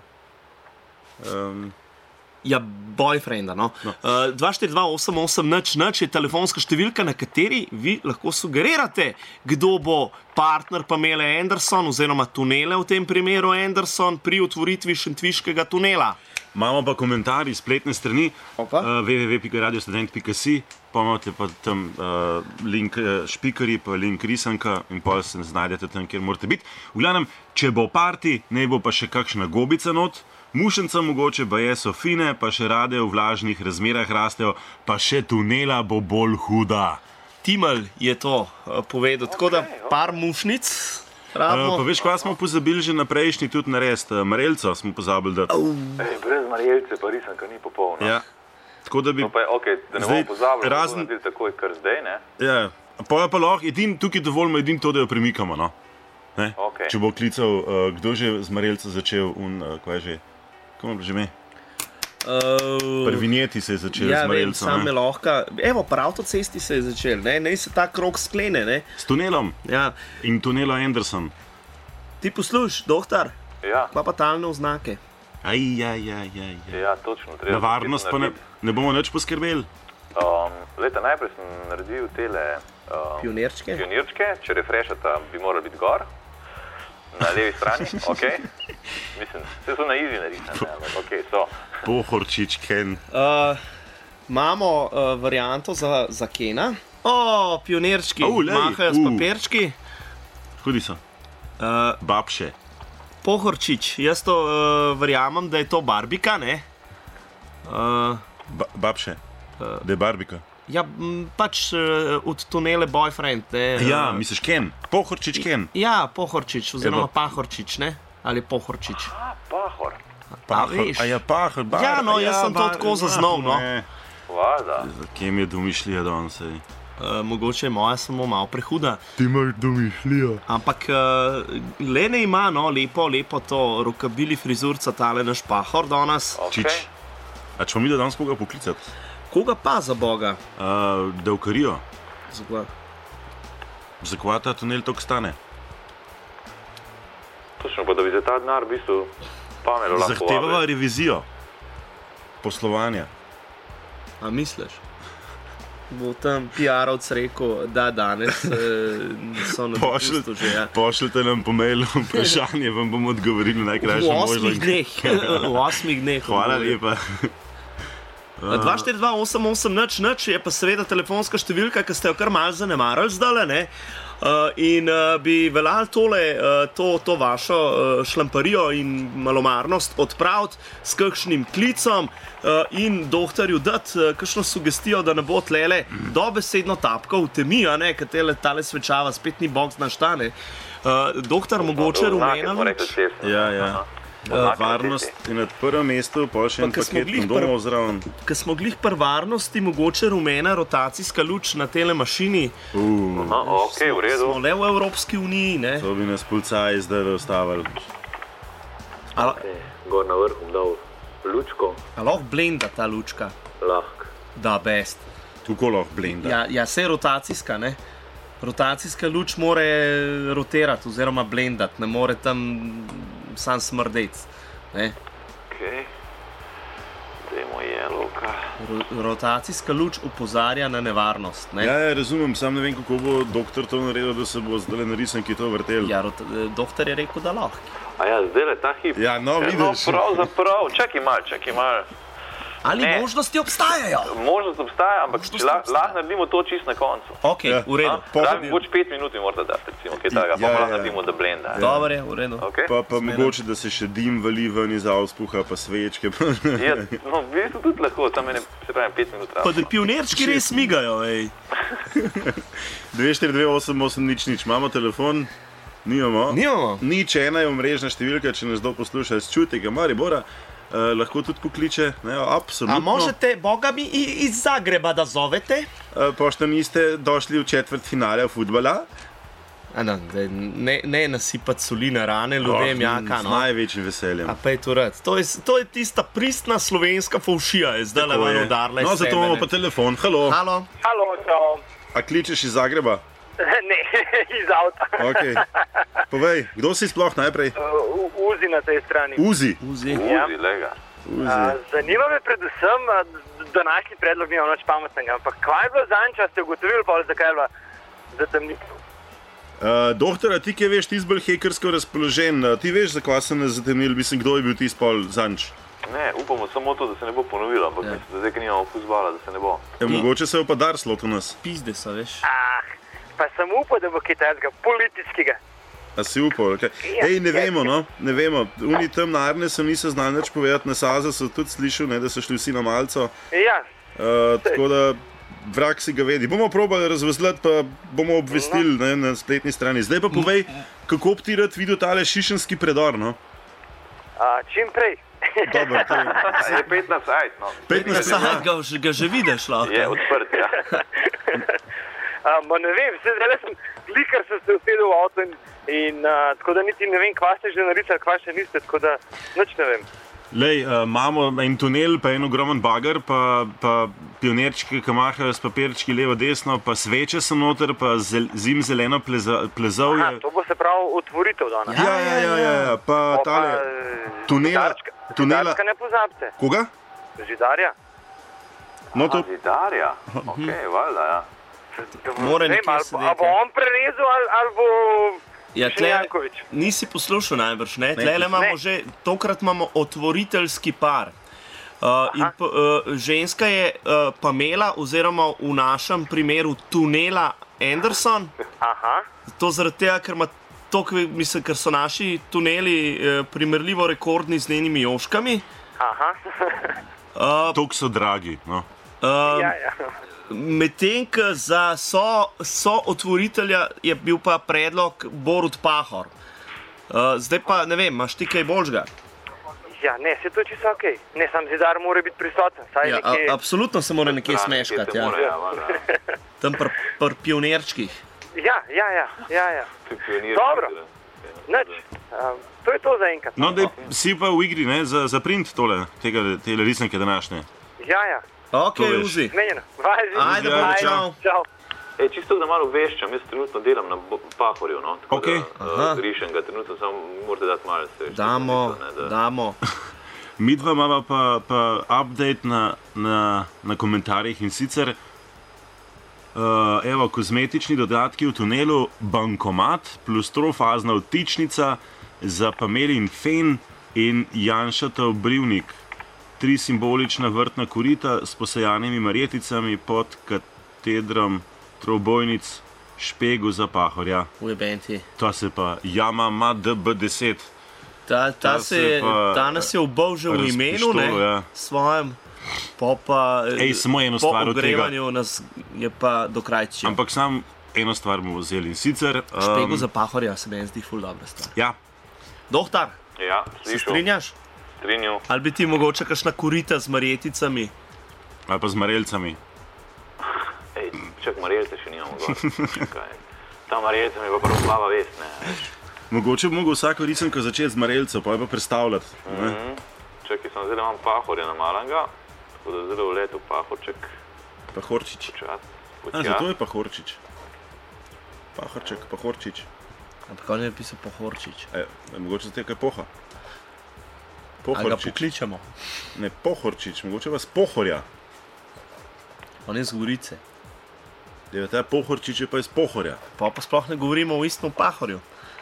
B: um,
C: Ja, boyfrienda. No. No. Uh, dva štiri dva osem osem nič nič je telefonska številka, na kateri vi lahko sugerirate, kdo bo partner Pamele Anderson oziroma tunele, v tem primeru Anderson, pri otvoritvi šentviškega tunela.
B: Imamo pa komentarji spletne strani
C: Opa.
B: uh, w w w pika radio student pika si, pa imate pa tam uh, link uh, špikari, pa link risanka in pa se znajdete tam, kjer morate biti. V glavnem, če bo parti, ne bo pa še kakšna gobica not, mušenca mogoče, pa je so fine, pa še rade v vlažnih razmerah rastejo, pa še tunela bo bolj huda.
C: Timel je to uh, povedal, tako da par mušnic.
B: Uh,
C: Rabimo.
B: pa veš, kaj smo pozabili že na prejšnji tudi narediti? Uh, Marelco smo pozabili dati.
D: Ej, brez Marjelce pa risanka ni popolna.
B: Ja. Tako da bi.
D: No, pa je, okay, da ne
B: Zdaj,
D: bomo pozabili, da
B: razen-
D: bomo naredili takoj, kar zdaj, ne?
B: Ja, pa je pa lahko, edin, tukaj dovoljmo edin to, da jo premikamo. No? Ne?
D: Okej.
B: Če bo klical, uh, kdo že z Marelca začel, un, uh, kaj je že, kako je že ime?
C: Uh,
B: Pri vinjeti se je začel
C: ja,
B: z
C: vem,
B: Marelcem.
C: same
B: ne.
C: lahko. Evo, po avtocesti se je začel, ne, ne se ta krog sklene. Ne.
B: S tunelom
C: Ja.
B: in tunelo Anderson.
C: Ti posluš, doktor,
D: Ja,
C: pa pa talne oznake.
B: Aj, aj, aj, aj, aj.
D: ja, točno. Treba
B: Na varnost pa ne, ne bomo nič poskrbeli.
D: Um, leta, najprej sem naredil tele um,
C: Pionirčke.
D: pionirčke, če refreshata, bi morali biti gor, na levi strani, ok. Mislim, vse so na easy narisane, ampak ok, so.
B: Pohorčič, Ken.
C: Uh, imamo uh, varianto za, za Kena. O, pionirčki,
B: Au, lej,
C: mahajo s
B: uh.
C: papirčki.
B: Hudi so.
C: Uh,
B: Babše.
C: Pohorčič, jaz to uh, verjamem, da je to Barbika, ne? Uh,
B: Ba, babše. Da je Barbika.
C: ja, m, pač uh, od tunele boyfriend, ne?
B: Ja,
C: Uh,
B: misliš Ken? Pohorčič, Ken.
C: ja, Pohorčič, oziroma
B: Evo.
C: Pahorčič, ne? Ali Pohorčič.
D: A, pahor,
B: Pahor.
C: veš.
B: A ja, pahor, bar,
C: Ja, no,
B: a
C: jaz sem to
B: bar-
C: tako zaznal, no.
B: Ne.
D: valjda.
B: Kje mi je domišljija danes? ej?
C: Uh, mogoče je moja samo malo prehuda.
B: Ti imaš domišljijo.
C: Ampak uh, le ne ima, no, lepo, lepo to rokabili frizurca, tale naš Pahor danes.
D: Ok,
B: Čič. A če bomo mi danes koga poklicati?
C: Koga pa za Boga?
B: Uh, da ukarijo.
C: Zakaj?
B: Zakaj ta tunel toliko stane?
D: točno pa, da bi za ta denar v bistvu Pamelo lahko
B: Zahtevava
D: vabili.
B: revizijo poslovanja.
C: A misliš? Bo tam P R-ovc rekel, da danes eh, so na
B: Pošlj-
C: dopustu že. Ja.
B: Pošljite nam po mailu vprašanje, vam bomo odgovorili
C: V
B: najkrajše možno.
C: osmih dneh. V osmih dneh.
B: Hvala lepa.
C: dva štiri dva osem osem nič nič je pa seveda telefonska številka, ki ste jo kar malo zanemarili zdaj, ne? Uh, in uh, bi veljal tole, uh, to, to vašo uh, šlamparijo in malomarnost odpraviti s kakšnim klicom uh, in doktorju dati uh, kakšno sugestijo, da ne bo tlele dobesedno tapka v temi, a ne, ker tele tale svečava spet ni box na štane. Uh, doktor, mogoče
D: Znake
C: rumena
D: smo rekli
C: luč.
D: ceste.
B: Ja, ja.
D: Aha.
B: Uh,
D: Znake na
B: varnost
D: cesti.
B: je na prvem mestu, pa še en
C: Pa, ko smo
B: paket
C: glih
B: kondomov
C: prv-
B: zraven.
C: Ker smo glih pri varnosti, mogoče rumena rotacijska luč na tele mašini.
B: Uh,
D: Aha, ok, v redu.
C: Smo le v Evropski uniji, ne?
B: to bi nas policaji zdaj ustavili.
C: A,
D: Ok, gor na vrhu bom dal lučko,
C: a lahko blenda ta lučka,
D: lahko.
C: da best.
B: Tako lahko blenda.
C: Ja, ja, se je rotacijska, ne? Rotacijska luč more rotirati oziroma blendati, ne more tam sam smrdeti.
D: Okay. Dajmo jelovka.
C: Ro rotacijska luč opozarja na nevarnost. Ne?
B: Ja, ja, razumem, sam ne vem, kako bo doktor to naredil, da se bo zdaj na risanki to vrtel.
C: Ja, doktor je rekel, da lahko.
D: A ja, zdaj le ta hip.
B: Ja, no, vidiš.
D: No, pravzaprav, čakaj mal, čakaj mal.
C: Ali ne. Možnosti obstajajo?
D: Možnost obstaja, ampak če lahko lah naredimo to čist na koncu.
C: Ok, ja. V redu.
D: Pravi, boč pet minut mi morate dati, recimo, kaj takega, pa ja, lahko ja. naredimo da blenda.
C: Ja. Dobar je, v redu.
D: Okay.
B: Pa, pa mogoče, da se še dim vali ven iz auspuha, pa svečke.
D: Ja, no, v bistvu tudi lahko, tam mene, se pravim, pet minut rado.
C: Pa da pionirčki res migajo, ej.
B: dve štiri dve osem osem nič nič, imamo telefon? Nimamo.
C: Nimamo.
B: Nič, ena je omrežna številka, če nas kdo posluša iz Čutega Maribora. Uh, lahko tudi pokliče, ne, absolutno.
C: A možete, boga mi, iz Zagreba da zovete?
B: Uh, pošto niste došli v četvrt finale futbola?
C: A no, ne, ne nasipati soli na rane ljudem, oh, jaka, no.
B: Z največjim veseljem.
C: A pa je to rad. To je, to je tista pristna slovenska fovšija, je zdaj le van udarla iz
B: no,
C: sebe. No,
B: zato imamo pa telefon, halo.
C: Halo.
E: Halo, čau.
B: A kličeš iz Zagreba?
E: Ne, iz avta.
B: Okay. Povej, kdo si sploh najprej?
E: Uh, Uzi na tej strani.
B: Uzi?
C: Uzi.
D: Ja. Uzi, lega.
B: Uzi.
E: Uh, zanima me predvsem, današnji predlog nima nič pametnega, ampak kaj je bilo zanj, če ste ugotovili, pa zakaj je bila zatemnitev?
B: Uh, doktor, ti kaj veš, ti si bolj hekersko razpoložen, ti veš, zakaj se nas zatemnili, mislim, kdo je bil ti spol zanj?
D: Ne, upamo samo to, da se ne bo ponovilo, ampak ja. mislim, da zdaj, ker nimamo fuzbala, da se ne bo.
B: Ja, mogoče se je pa dar slot v nas.
C: Pizde so, veš.
E: Ah, pa sem upal, da bo kitajskega, političkega.
B: A si upal, okay. Ej, ne vemo, no, ne vemo. Uni tam narne sem niso znali nič povedati, na Saza so tudi slišal, ne, da so šli vsi na malco.
E: Ja.
B: Uh, tako da vrag si ga vedi. Bomo probali razvezljati, pa bomo obvestili ne, na spletni strani. Zdaj pa povej, kako bi ti rad videl tale šišenski predor, no?
E: A, čim prej.
B: Dobro, to
D: je... Je petnajst sajt, no.
C: petnajst sajt ga, ga že vidiš, lahko.
D: Je odprt, ja.
E: A, ma ne vem, vse zdaj sem slikar, sem se usedel v avto in, in a, tako da niti ne vem, kva ste že narisali, kva še niste, tako da nič ne vem.
B: Lej, uh, imamo en tunel, pa en ogromen bager, pa, pa pionirčki, ki mahajo s papirčki levo desno, pa sveče so noter, pa zel, zim zeleno pleza, plezov je.
E: Aha, to bo se prav otvoritev danes.
B: Ja, ja, ja, ja, ja. pa
E: o,
B: tale tunela.
E: Zidarska ne pozabite.
B: Koga?
E: Zidarja.
B: No, to...
D: A, zidarja, ok, valjda, ja.
C: Mora nekje sedeti.
E: A bo on prerezal ali, ali bo...
C: Ja, tle, nisi poslušal najbrž, ne? Tle imamo že, tokrat imamo otvoriteljski par. Uh, in pa, uh, ženska je uh, Pamela, oziroma v našem primeru Tunela Anderson.
E: Aha.
C: To zaradi tega, ker, tok, mislim, ker so naši tuneli uh, primerljivo rekordni z njenimi joškami.
E: Aha.
C: uh,
B: Tok so dragi, no.
C: Uh,
E: ja, ja.
C: Medtem, ko za so, so otvoritelja je bil pa predlog Borut Pahor. Uh, zdaj pa, ne vem, imaš ti kaj boljšega?
E: Ja, ne, se to čisto ok. Ne, sam Zidar mora biti prisoten. Saj
C: ja,
E: nekje...
C: a, absolutno se mora nekje smeškati, ja.
D: Mora, ja,
C: tam pri pr pionirčkih.
E: Ja, ja, ja, ja, ja. Dobro, nič. Um, to je to za enkrat.
B: No, da si pa v igri, ne, za, za print tole, tega, tele risanke današnje.
E: Ja, ja.
C: Ok, Uzi.
E: Menjeno. Važi.
C: Ajde, bo, čau.
E: Čau.
D: E, čisto da malo veščam, jaz trenutno delam na Pahorju, no. Tako
B: okay.
D: da uh, rišem ga, trenutno samo morate dati malo se.
C: Damo,
D: ne, da...
C: damo.
B: Mi dva imamo pa, pa update na, na, na komentarjih in sicer uh, evo, kozmetični dodatki v tunelu, bankomat plus trofazna vtičnica za Pamelin fen in Janšatov brivnik. Tri simbolična vrtna korita s posajanimi marjeticami pod katedrom trobojnic Špegu za Pahorja.
C: Ujebenti.
B: To se pa Jama Ma D B deset.
C: Ta, ta, ta se danes je obal že v imenu, ne, ja. Svojem. Po pa
B: Ej, samo eno stvar od tega. Po
C: ogrevanju nas je pa dokrajčil.
B: Ampak sam eno stvar bomo vzeli in sicer... Um,
C: Špegu za Pahorja se meni zdi ful dobra stvar.
B: Ja.
C: Dohtar,
D: ja,
C: se strinjaš?
D: Strinju.
C: Ali bi ti mogoče kakšna korita z marjeticami?
B: Ali pa z marelcami?
D: Ej, čak marjelce še nimamo gor. Ta marjelce mi je pa prav slava vest, ne.
B: Mogoče bi mogel vsako risanko začeti z marelcev, pa je pa predstavljati.
D: Mm -hmm. Čakaj, sem zdaj imam Pahorja na Malanga, tako da zdaj v letu Pahorček.
B: Pahorčič.
D: Počat.
B: A, zato je Pahorčič. Pahorček, Pahorčič.
C: Ampak on je pisal Pohorčič.
B: E, mogoče za te kaj poha.
C: Ali ga pokličemo?
B: Ne, Pohorčič, mogoče vas Pohorja.
C: On je z Gorice.
B: Da, ta Pohorčič je pa iz Pohorja.
C: Pa pa sploh ne govorimo o istem Pahorju.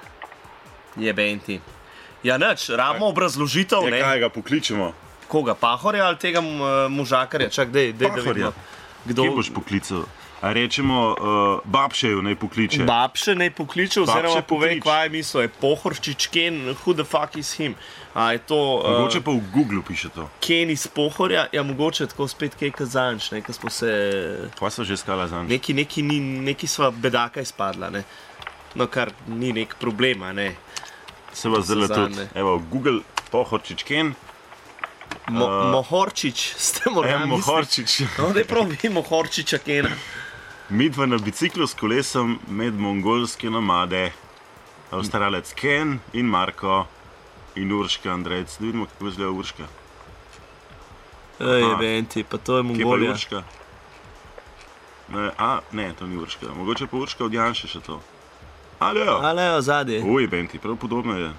C: Jeben ti. Ja, nič, rabimo obrazložitev,
B: ne? Kaj ga pokličemo?
C: Koga, Pahorja ali tega možakarja? Čak, dej, dej, da vidimo.
B: Kdo boš poklical? A rečemo, uh, Babšeju naj pokliče.
C: Babše naj pokliče, oziroma povej, kaj je mislo. Je Pohorčič Ken, who the fuck is him? A je to... Uh,
B: mogoče pa v Googlu piše to.
C: Ken iz Pohorja, ja mogoče tako spet kaj kazanč, ne, kaj smo se...
B: Kaj smo že skala zanč?
C: Neki, neki, neki sva bedaka izpadla, ne. No, kar ni nek problema, ne.
B: Se vas zelo tudi. Evo, Google Pohorčič Ken.
C: Mo, uh, Mohorčič, ste morali
B: misliti. Mohorčič.
C: No, daj pravi Mohorčiča Kena.
B: Midva na biciklu s kolesom med mongolske nomade, Avstralec Ken in Marko in Urška Andrejc. Da vidimo, kako izgleda Urška.
C: Ej, jebenti, pa to je Mongolija.
B: Kje pa je Urška? Ne, a, ne, to ni Urška. Mogoče pa Urška od Janše še to. Alejo.
C: Alejo, zadnji.
B: Uj, jebenti, prav podobno je.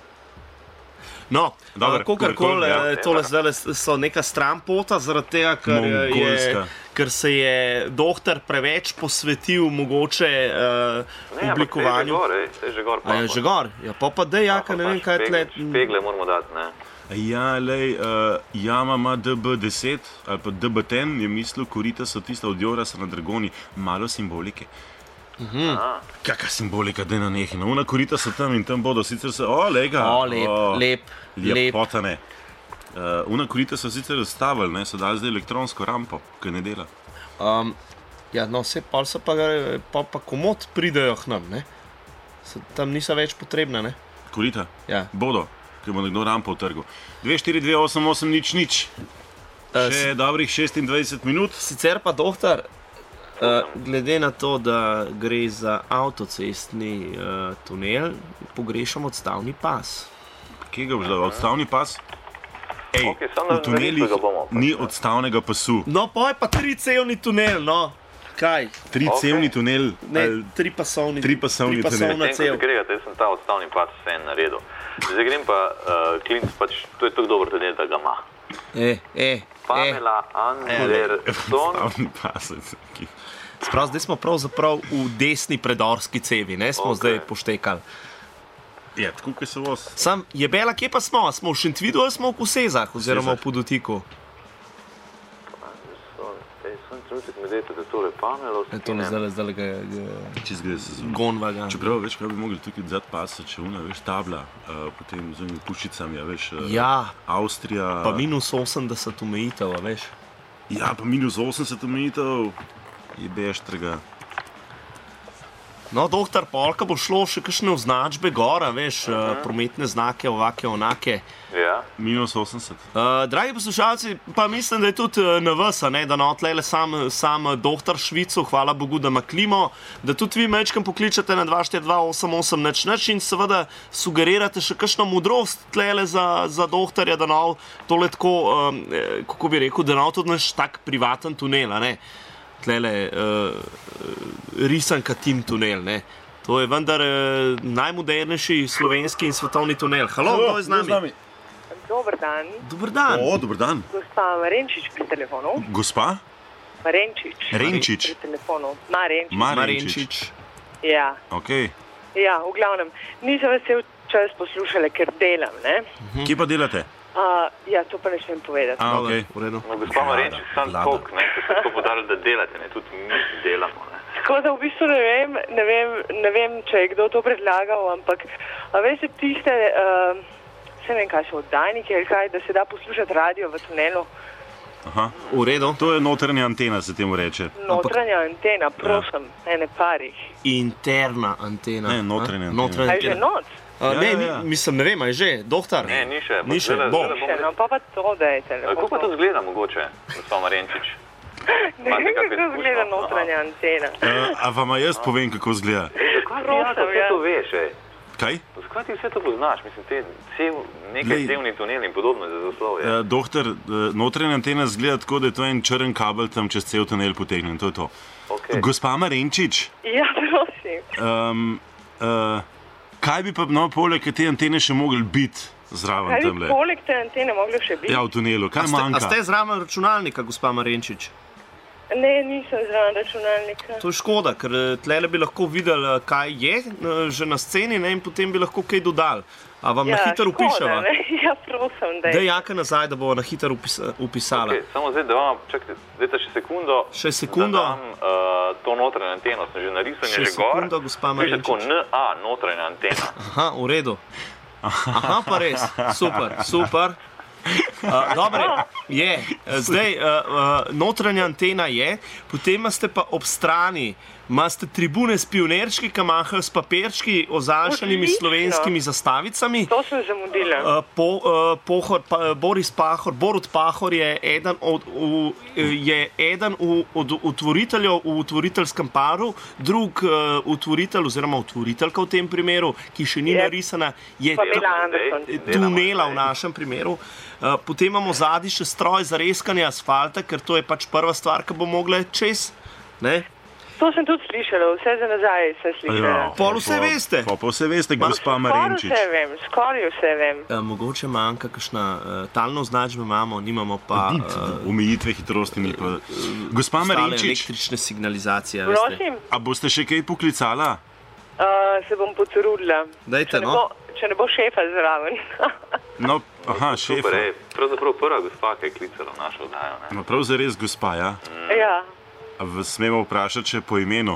C: No, kakorkoli, ja. Tole zdaj so neka stran pota, zaradi tega, ker, je, ker se je doktor preveč posvetil mogoče uh,
D: ne,
C: oblikovanju.
D: Ne, ampak se je že gor.
C: A je že gor? Ja, pa pa dej, jaka, ne vem, kaj je tle.
D: Špegle moramo dati, ne?
B: Ja, lej, uh, Jama ima D B deset, ali pa D B deset, je mislil, korita so tista od Jorasa na Dragoni, malo simbolike.
C: Mhm.
B: Kakva simbolika, da na nehi. Una korita so tam in tam bodo sicer se... O, lega!
C: O, lep, o, lep, lep.
B: Lepota, ne. Uh, una korita so sicer odstavili, ne, so dali zdaj elektronsko rampo, ki ne dela.
C: Um, ja, no, vse pol so pa, pa, pa komod pridejo k nam, ne. So, tam niso več potrebna, ne.
B: Korita?
C: Ja.
B: Bodo, ker bo nekdo rampo v trgu. dve štiri dve osem osem nič nič. Uh, Še si... dobrih šestindvajset minut.
C: Sicer pa, doktor, Uh, glede na to, da gre za avtocestni uh, tunel, pogrešam odstavni pas.
B: Kje ga boš dal? Odstavni pas? Ej,
D: okay,
B: v tunelih ni odstavnega pasu.
C: No, pa je pa tricevni tunel, no. Kaj?
B: Tricevni okay. tunel?
C: Ne, tripasovni,
B: tripasovni
C: tri tunel.
D: Tem, ko grejate, jaz sem ta odstavni pas vse naredil. Zdaj grem pa, uh, Klinc, pač, to je tako dober tunel, da ga ima.
C: E, e,
D: Pamela
C: e.
D: Anderson.
B: Odstavni pas, ki...
C: Sprav, zdaj smo pravzaprav v desni predorski cevi, ne, smo okay. zdaj poštekali.
B: Ja, tako, kaj se voz.
C: Sam, jebela, kje pa smo? Smo v Šentvidu ali smo v Kusezah, oziroma v Podutiku?
D: Sem trenutek me dejte, da tole Pamelo skinem.
C: Tole zdaj, zdaj ga
B: je
C: gonva ga.
B: Čeprav, veš, kaj bi mogli tukaj odzad pasa, če una, veš, tabla, uh, potem z unimi puščicami, ja, veš, uh,
C: ja.
B: Avstrija.
C: Pa minus osemdeset omejitev, veš.
B: Ja, pa minus osemdeset omejitev. Jebeš trga.
C: No, doktor, polka bo šlo še kakšne označbe gora, veš, uh -huh. prometne znake, ovake, onake.
D: Ja.
B: Minus osemdeset.
C: Uh, dragi poslušalci, pa mislim, da je tudi uh, na vas, ne, da no, tlele sam, sam doktor Švicu, hvala Bogu, da ima klimo, da tudi vi mečkam pokličate na dva štiri dva osem osem nič nič in seveda sugerirate še kakšno modrost tlele za, za doktorja, da no, tole tako, um, kako bi rekel, da no, tudi naš tak privaten tunel, ne. Tlele uh, risanka Tim tunel, ne. To je vendar uh, najmodernejši slovenski in svetovni tunel. Halo, kdo je z nami?
H: Dobar dan.
C: Dobar dan.
B: O, dobar dan.
H: Gospa Marenčič pri telefonu.
B: Gospa?
H: Marenčič.
B: Renčič.
H: Pri telefonu. Marenčič.
B: Marenčič.
H: Ja.
B: Ok.
H: Ja, v glavnem. Nisem vas cel čas poslušala, ker delam, ne.
B: Uh-huh. Kje pa delate?
H: Uh, ja, to pa ne smem povedati.
B: A, ok, v redu.
D: No, gospa Marenčič, sam tok, ne, ko ste tako podali, da delate, ne, tudi mi delamo, ne.
H: Tako da v bistvu ne vem, ne vem, ne vem, če je kdo to predlagal, ampak a veste tiste, uh, se ne vem, kaj so oddajniki ali kaj, da se da poslušati radio v tunelu.
B: Aha, v redu. To je notranja antena, se temu reče.
H: Notranja ampak... antena, prosim, ja. Ene parih.
C: Interna antena.
B: Ne, notranja antena.
C: Notranja
H: antena. A je že noc?
C: Uh,
B: ja,
C: ne,
B: ja, ja.
C: Mislim, ne vem, a je že, doktor?
D: Ne, ni še.
C: Ni še, bo.
H: Ni še, no pa pa to dajte.
D: Kako pa to zgleda mogoče, gospa Marenčič?
H: Ne vem, kako zgleda notranja antena.
B: Uh, a vama jaz povem, kako zgleda?
D: Zakaj ti vse to veš, ej?
B: Kaj?
D: Zakaj ti vse to poznaš? Mislim, te cev, nekaj cevni tunel in podobno za zaslovje.
B: Uh, doktor, uh, notranja antena zgleda tako, da je to en črn kabel tam čez cel tunel potegnjen, to je to.
D: Okay.
B: Gospa Marenčič?
H: Ja, prosim.
B: Um, uh, kaj bi pa no, poleg te antene še mogli biti zraven
H: Kaj
B: tamle?
H: bi poleg te antene moglo še biti?
B: Ja, v tunelu. Kaj
C: A ste, a
B: manjka?
C: ste zraven računalnika, gospa Marenčič?
H: Ne, nisem zraven računalnika.
C: To je škoda, ker tlele bi lahko videli, kaj je eh, že na sceni, ne, in potem bi lahko kaj dodali. A vam
H: Ja,
C: na hitro
H: škoda,
C: upiševa?
H: ne. Ja, prosim, daj.
C: Daj jaka nazaj, da bo na hitro upis, upisala.
D: Okay, samo zdaj, da vam, čakajte, dajte še sekundo.
C: Še sekundo.
D: Da dam uh, to notranjo anteno, sem že narisal,
C: Še
D: je že gor.
C: sekundo, gospa
D: Piše tako
C: Marenčič.
D: N A, notranja antena.
C: Aha, v redu. Aha, pa res. Super, super. Uh, dobre, je. Zdaj, uh, uh, notranja antena je, potem imate pa ob strani, imate tribune s pionirčki, ki mahajo s papirčki, ozaljšanimi
H: Odlično.
C: slovenskimi zastavicami.
H: To sem zamudila.
C: Uh, po, uh, pohor, pa, Boris Pahor, Borut Pahor je eden od, v, je eden v, od utvoriteljev v utvoriteljskem paru, drug uh, utvoritelj oziroma utvoriteljka v tem primeru, ki še ni
H: Je
C: narisana, je
H: Pamela Anderson.
C: tunela v našem primeru. Uh, potem imamo zadnji še stroj za reskanje asfalta, ker to je pač prva stvar, ki bo mogla čez. Ne?
H: To sem tudi slišala, vse za nazaj sem slišala.
B: Ja,
C: Pol vse veste.
B: Pa, pa vse veste, gospa
H: Skoraj
B: Marenčič.
H: vse vem, skoraj vse vem.
C: Uh, mogoče manjka kakšna uh, talna označba, imamo, nimamo pa uh,
B: Omejitve hitrosti ni pa. Gospa
C: ostale
B: Marenčič,
C: električne signalizacije. Veste.
H: Prosim,
B: a boste še kaj poklicala?
H: uh, se bom potrudila.
C: Dajte,
H: če, ne
C: no.
H: bo, če ne bo šefa zraven.
B: No, aha,
D: Super,
B: šefa.
D: ej, pravzaprav prva gospa, ki je klicala v našo oddajo. Ne?
B: No, prav zares gospa, ja.
H: Ja,
B: A vas smemo vprašati še po imenu?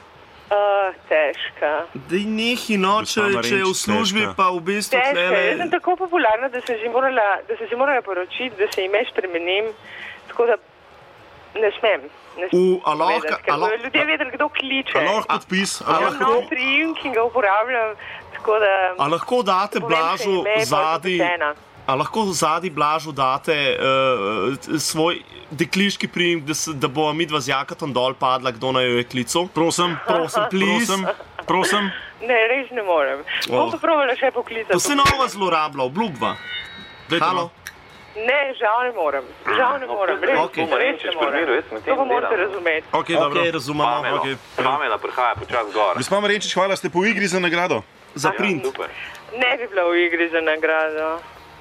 H: uh, težka.
C: Dej nehi, no, če,
B: Gospa
C: če je v
B: Marenčič,
C: službi,
B: težka.
C: pa v bistvu
H: Težka,
C: tlele...
H: jaz sem tako popularna, da sem že morala, da sem že morala poročiti, da se ime spremenim, tako da ne smem. Ne smem
C: V, a lahko,
H: povedati,
C: a
H: ker bodo
C: lahko,
H: ljudje vedeli, kdo kliče.
B: A lahko podpis? A
H: Imam
B: lahko?
H: nov priimek, ki ga uporabljam, tako da...
C: a lahko date
H: povem še
C: Blažu
H: ime, pol
C: zadi,
H: zapletena.
C: a lahko zadi Blažu date uh, svoj dekliški priimek, da, se- da bo midva z Jakatom dol padla, kdo naj jo je klical?
B: Prosim,
C: Prosim, please.
B: prosim, prosim.
H: Ne, res ne morem. Bom
C: Oh.
H: pa probala še poklicati.
C: To se nova zlorabila, obljubva.
B: Dajte,
C: Halo?
B: no.
H: Ne, žal ne morem. Žal ne morem. Res,
C: Okej.
H: res ne
D: Marenčič, pri miru,
H: morem.
D: jaz med tem
H: To pa morate
D: delam.
H: razumeti.
B: Ok, dobro.
C: Ok, razumemo.
D: Pamela,
B: okej.
D: Pamela prihaja počasi gor.
B: Gospa Marenčič, hvala, ste po igri za nagrado.
C: Za print.
D: Super.
H: Ne bi bila v igri za nagrado.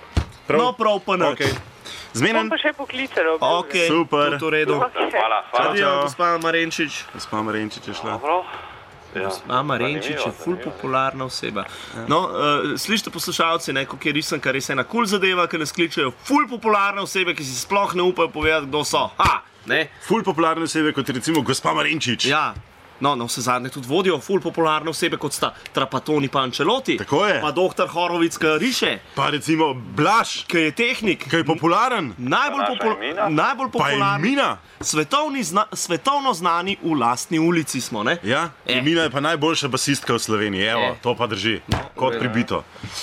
C: No, prav pa nič.
B: Okay.
H: Bom
B: Zmenen?
H: pa še poklicala.
C: Ok,
B: Super.
C: to v redu.
H: Okay.
D: Hvala, hvala.
C: Adijo,
B: čau.
C: gospa Marenčič.
B: Gospa Marenčič je šla.
D: Dobro. Ja.
C: Gospa Marenčič je ful popularna oseba. No, uh, slišite poslušalci, ne, kako je risanka res ena kul zadeva, ki nas kličejo ful popularne osebe, ki si sploh ne upajo povedati, kdo so. Ha, ne?
B: Ful popularne osebe kot recimo gospa Marenčič.
C: Ja. No, na vse zadnje tudi vodijo ful popularne osebe, kot sta Trapatoni pa Ancelotti.
B: Tako je.
C: Pa doktor Horovic, ki riše,
B: Pa recimo Blaž,
C: ki je tehnik.
B: ki je popularen.
C: Najbolj,
D: Pa naša
C: popul
D: Emina.
C: najbolj
B: Pa je
C: popularni.
B: Mina.
C: Svetovni zna svetovno znani v lastni ulici smo, ne?
B: Ja,
C: Eh.
B: Mina je pa najboljša basistka v Sloveniji, evo,
C: Eh.
B: to pa drži, kot pribito.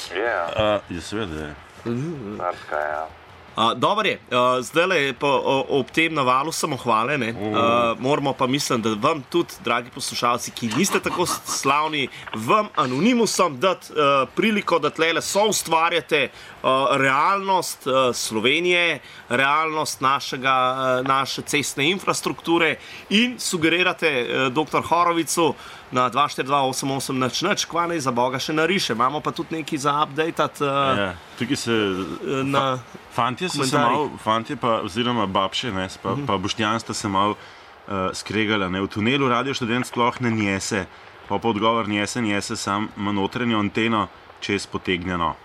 D: Ja,
B: Uh, ja, seveda je.
D: Sarska, ja.
C: Uh, Dobro je, uh, zdaj le po, o, ob tem navalu samohvale, ne, uh, moramo pa mislim, da vam tudi, dragi poslušalci, ki niste tako slavni, vam anonimusom dati uh, priliko, da tlele so ustvarjate uh, realnost uh, Slovenije, realnost našega, uh, naše cestne infrastrukture in sugerirate uh, doktor Horovicu na dva štiri dva osem osem nič nič, kva naj za Boga še nariše. Imamo pa tudi nekaj za updateat uh,
B: Ja. Tukaj se
C: na...
B: fantje so se
C: komentarjih.
B: malo, fantje pa oziroma babše, ne, pa, uh -huh. pa Boštjan sta se malo uh, skregala. Ne. V tunelu Radio Študent sploh ne njese, pa pa odgovor njese, njese sam ima notranjo anteno čez potegnjeno.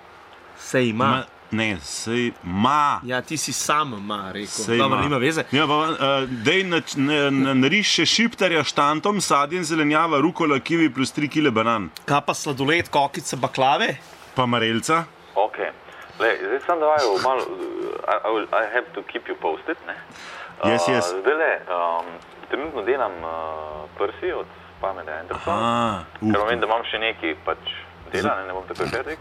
C: Se ima.
B: Ma, ne, sej ma.
C: Ja, ti si sam, ma, rekel.
B: Sej
C: Dobro,
B: ima.
C: nima veze.
B: Ja, pa, uh, dej nač- na- na- nariš še šiptarja štantom, sadjen zelenjava, rukola, kivi plus tri kile banan.
C: Kaj pa sladoled, kokice, baklave?
B: Pa marelca.
D: Ok. Lej, zdaj sem dal malo, I, I, will, I have to keep you posted, ne?
B: Yes, yes.
D: Uh, zdaj le, um, trenutno delam uh, prsi od Pamela Andersona,
B: Ah,
D: ker
B: uh,
D: vem, da imam še neki pač dela, ne, ne bom tako fertik,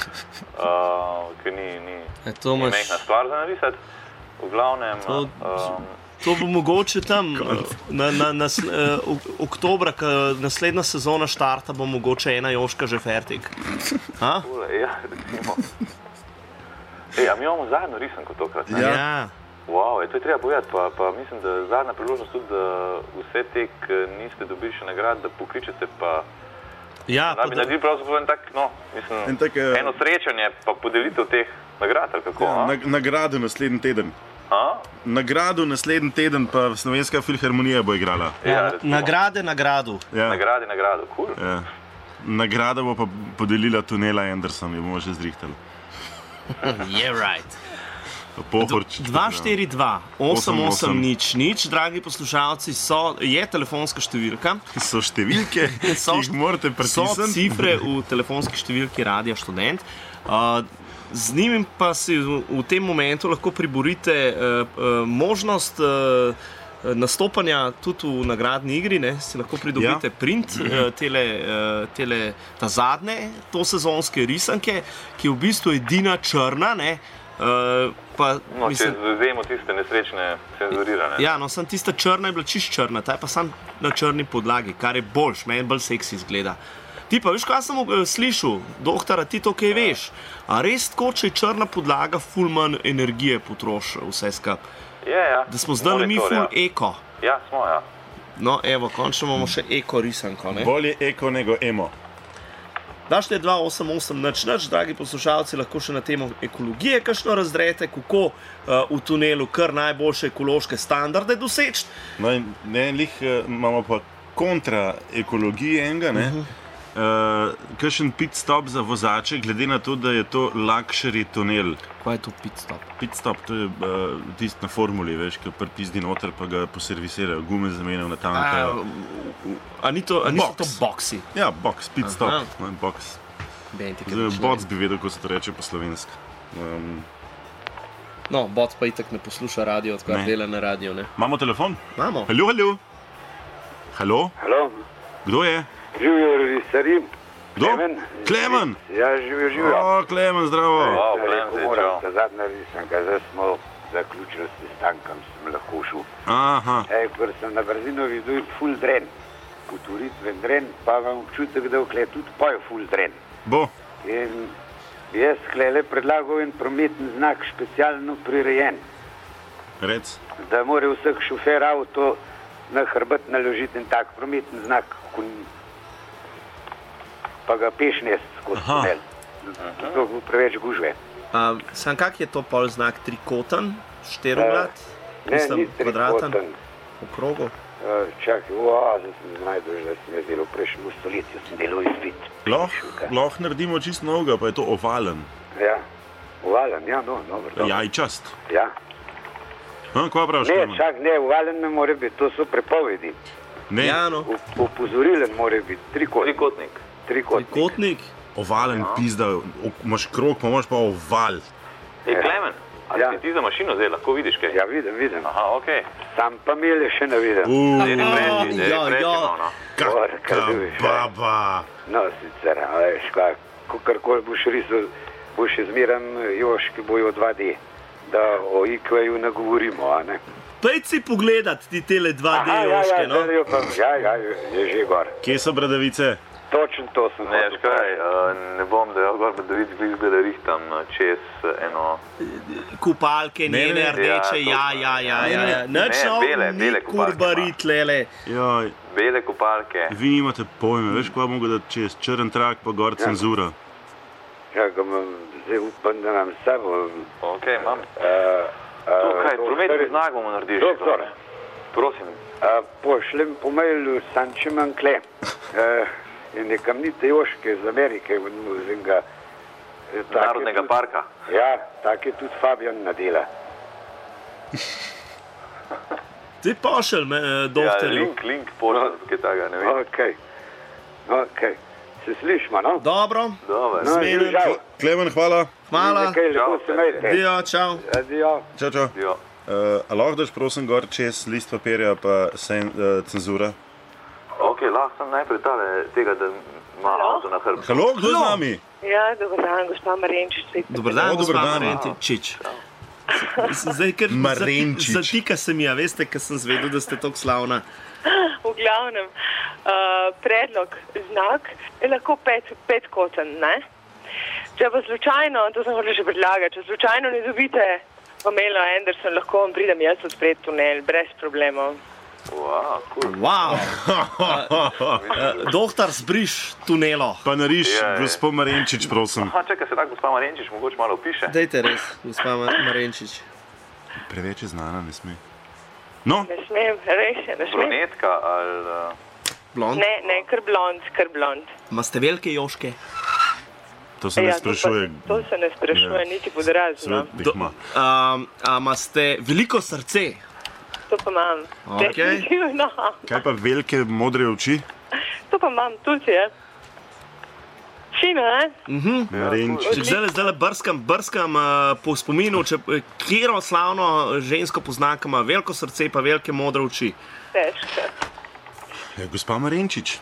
D: uh, ker ni, ni,
C: E, to
D: ni
C: imaš-
D: mehna stvar za narisati. V glavnem,
C: To-
D: um,
C: To bo mogoče tam, na, na, na, uh, oktobra, ko naslednja sezona štarta, bo mogoče ena Joška že fertik. Ha?
D: tule, ja, recimo. Ej, a mi imamo zajedno risanko tokrat, ne?
B: Ja.
C: Ja.
D: Wow, je, to je treba povedati, pa, pa mislim, da je zadnja priložnost tudi, da vse te, ki niste dobili še nagrad, da pokličete, pa
C: Ja,
D: da bi naredili pravzaprav en tak, no, mislim,
B: En tak, eh,
D: eno srečanje, pa podelitev teh nagrad, ali kako,
B: Ja,
D: a?
B: nag- nagrado naslednji teden.
D: A?
B: Nagrado naslednji teden pa Slovenska filharmonija bo igrala.
D: Ja, recimo.
C: nagrade nagradu.
B: Ja,
D: Nagradi, nagrado, cool.
B: ja. Nagrado bo pa podelila Tunela Anderson, jo bomo že zrihtali.
C: Je right.
B: Pohorč.
C: dva štiri dva osem osem nič nič, dragi poslušalci, so, je telefonska številka.
B: So številke,
C: So
B: ki jih morate
C: So
B: pritisniti.
C: cifre v telefonski številki Radia Študent. Uh, z njimi pa si v, v tem momentu lahko priborite uh, uh, možnost uh, nastopanja tudi v nagradni igri, ne? Si lahko pridobite ja. print uh, tele, uh, tele, ta zadnje, to sezonske risanke, ki je v bistvu edina črna, ne? Uh, pa,
D: No,
C: mislim,
D: če vzemo tiste nesrečne cenzurirane.
C: Ja, no, sem tista črna je bila čist črna, ta je pa sam na črni podlagi, kar je boljš, meni bolj seksi izgleda. Ti pa, veš, kaj sem uh, slišal, doktora, ti to kaj veš? A res tako, če je črna podlaga, ful manj energije potroši vse skup?
D: Je, ja.
C: Da smo zdaj mi
D: Monitor,
C: ful
D: ja.
C: eko.
D: Ja, smo, ja.
C: No, evo, končno imamo še eko risanko, ne?
B: Bolje eko nego emo.
C: Dašte dva osem osem nič nič, dragi poslušalci, lahko še na temo ekologije kakšno razrete, kako uh, v tunelu kar najboljše ekološke standarde doseči.
B: No, in ne, lih uh, imamo pa kontra ekologije enega, ne? Uh-huh. Uh, kakšen pit stop za vozače, glede na to, da je to luxury tunel.
C: Kaj je to pit stop?
B: Pit stop, to je uh, tist na formuli, veš, ki prpizdi noter, pa ga poservisirajo, gume zamenjajo na
C: A,
B: tanka.
C: a, ni to, a niso
B: Box.
C: to boksi?
B: Ja, box, pit stop,
C: Aha.
B: no, box.
C: Benti, ki
B: Zdaj,
C: nič ne
B: boc bi vedel, ko se to reče po slovensko. Um,
C: No, bot pa itak ne posluša radio, odkar
B: Ne.
C: dela na radio, ne?
B: imamo telefon?
C: Imamo.
B: Halo, halo. Halo,
F: Halo,
B: kdo je?
F: živijo revisarji.
B: Kdo? Klemen.
F: Ja, živijo, živijo.
B: O, Klemen, zdravo.
D: Wow, Klemen, zdaj,
F: moram,
D: čau.
F: ta zadnja risanka, zdaj smo zaključili s sestankom, sem lahko šel.
B: Aha,
F: Ej, ker sem na brzino videl full dren, poturitven dren, pa imam občutek, da vkle tudi pojo full dren.
B: bo.
F: In jaz sklele predlagal en prometni znak specialno prirejen,
B: Rec.
F: da mora vsak šofer avto na hrbet naložiti en tak prometni znak, ko ni- pa ga peš nest skozi
B: Aha.
F: tunel. To bo preveč gužve.
C: A, sam kak je to pol znak trikoten, štiroglat,
F: Ne, ni
C: kvadraten,
F: trikoten.
C: v krogu?
F: Uh, čakaj, o, zdaj sem znajdel, da sem jaz delal v prejšnjem stoletju, sem delal izpit.
B: Lahko lah naredimo čisto novega, pa je to ovalen.
F: Ja, ovalen, ja, no, dobro. dobro.
B: Jajčast.
F: Ja.
B: Ha, kva praviš,
F: Ne,
B: Klemen?
F: čak, ne, ovalen ne more biti, to so prepovedi.
B: Ne,
C: Ja, no,
F: Op- Opozorilen more biti, trikotnik.
D: Trikotnik.
F: Trikotnik.
C: trikotnik.
B: ovalen pizda, o- imaš krog, pa imaš pa oval.
D: Ej, Klemen, a
F: Ja.
D: si ti za mašino zdaj lahko vidiš kaj?
F: Ja, vidim, vidim.
D: Aha, okej.
F: Sam pa mele še ne vidim.
B: Uuu,
D: Zdaj ne preči, zdaj
C: ja,
D: ne preči,
C: ja.
D: no.
F: Gor, kar
B: kakka
F: dobiš, ja.
B: baba.
F: No, sicer, a veš, kaj, kakorkoli boš risal, boš izmeren joški bojo dva D, da o I Q-ju ne govorimo, a ne?
C: Pejd si pogledat ti tele dva D
F: Aha, ja,
C: joške,
F: ja,
C: no?
F: zdaj jo pa, ja, ja, je že gor.
B: Kje so bradavice?
F: Točno to sem
D: Ne,
F: hotel
D: škaj, uh, ne bom, da jo gor da vidiš, glih da rihtam uh, čez uh, eno...
C: Kupalke,
B: Ne,
C: njene
B: ne,
C: rdeče, ja,
D: ja,
C: ja, ja,
D: točno.
C: ja, ja. Nič
D: Ne,
C: no,
D: bele,
C: ni
D: bele kupalke
C: kurbari tlele.
B: Joj,
D: Bele kopalke.
B: vi nimate pojme, veš, kva mogo da čez črn trak, pa gor cenzura.
F: Čakaj, imam- zdaj upam, da imam s sabo.
D: Okej, imam.
F: Uh, uh,
D: To kaj, prometni znak bomo naredili.
F: Doktor.
D: Prosim.
F: Uh, pošljem po mailu Sanče Mankle. Uh, in nekam ni te joške iz Amerike, z enega... eh, tak je
D: Narodnega
F: tudi-
D: parka.
F: Ja, tak je tudi Fabian nadela.
C: Ti pošelj me, eh,
D: Ja,
C: doktorju.
D: link, link, pošljem, kaj takega, ne vem.
F: Ok, ok. Se slišimo, no?
C: Dobro,
D: Dobar.
F: No,
C: zmeden.
F: živ, žal.
B: Klemen, hvala.
C: hvala.
F: Nekaj, lepo
D: Čau,
F: se majte.
C: Dio, čau.
F: Adijo.
B: Čau, čau.
D: Jo.
B: Uh, a lahko daš prosim gor čez list papirja, pa sen, uh, cenzura?
D: Ok, lahko sem najprej tale tega, da ima avto na hrbtu.
B: Halo, kdo z
C: Halo.
B: nami?
H: Ja, dober dan, gospa Marenčič. spet
C: Dobar
B: O,
C: dan,
B: dober
C: gospa
B: dan.
C: Marentičič. Zdaj, ker
B: Marenčič.
C: zati- zatika se mi, a veste, ker sem zvedel, da ste tako slavna.
H: V glavnem, uh, predlog, znak je lahko pet, petkoten, ne? Če pa slučajno, to sem hotel že predlagati, če slučajno ne dobite Pamela Anderson, lahko vam pridem jaz odpreti tunel, brez problemov.
D: Wow, cool.
C: Wow. Doktor, zbriš tunelo.
B: Pa nariš,
D: Je, je.
B: gospod Marenčič, prosim.
D: Aha, čakaj, se tako gospa Marenčič mogoče malo opiše.
C: Dajte res, gospa Marenčič.
B: Preveč je znana, ne sme. No,
H: Ne smem, res je, ne smem.
D: Brunetka ali... Uh,
C: Blond.
H: Ne, ne, kar blond, kar blond.
C: Ma ste velike joške?
B: to se ne
H: Ja, to
B: sprašuje.
H: pa- To se ne sprašuje,
B: Ja.
H: niti pod razno.
B: Svet jih ima.
C: Um, a imate veliko srce?
H: To pa imam.
C: Okej.
H: Definitivno.
B: Kaj pa velike modre oči?
H: To pa imam tudi, je. Fino, ne?
B: Marenčič.
C: Če zdaj, zdaj brskam, brskam uh, po spominu, če, kjero slavno žensko poznam, ki ima veliko srce pa velike modre oči.
H: Težko.
B: Ja, gospa Marenčič,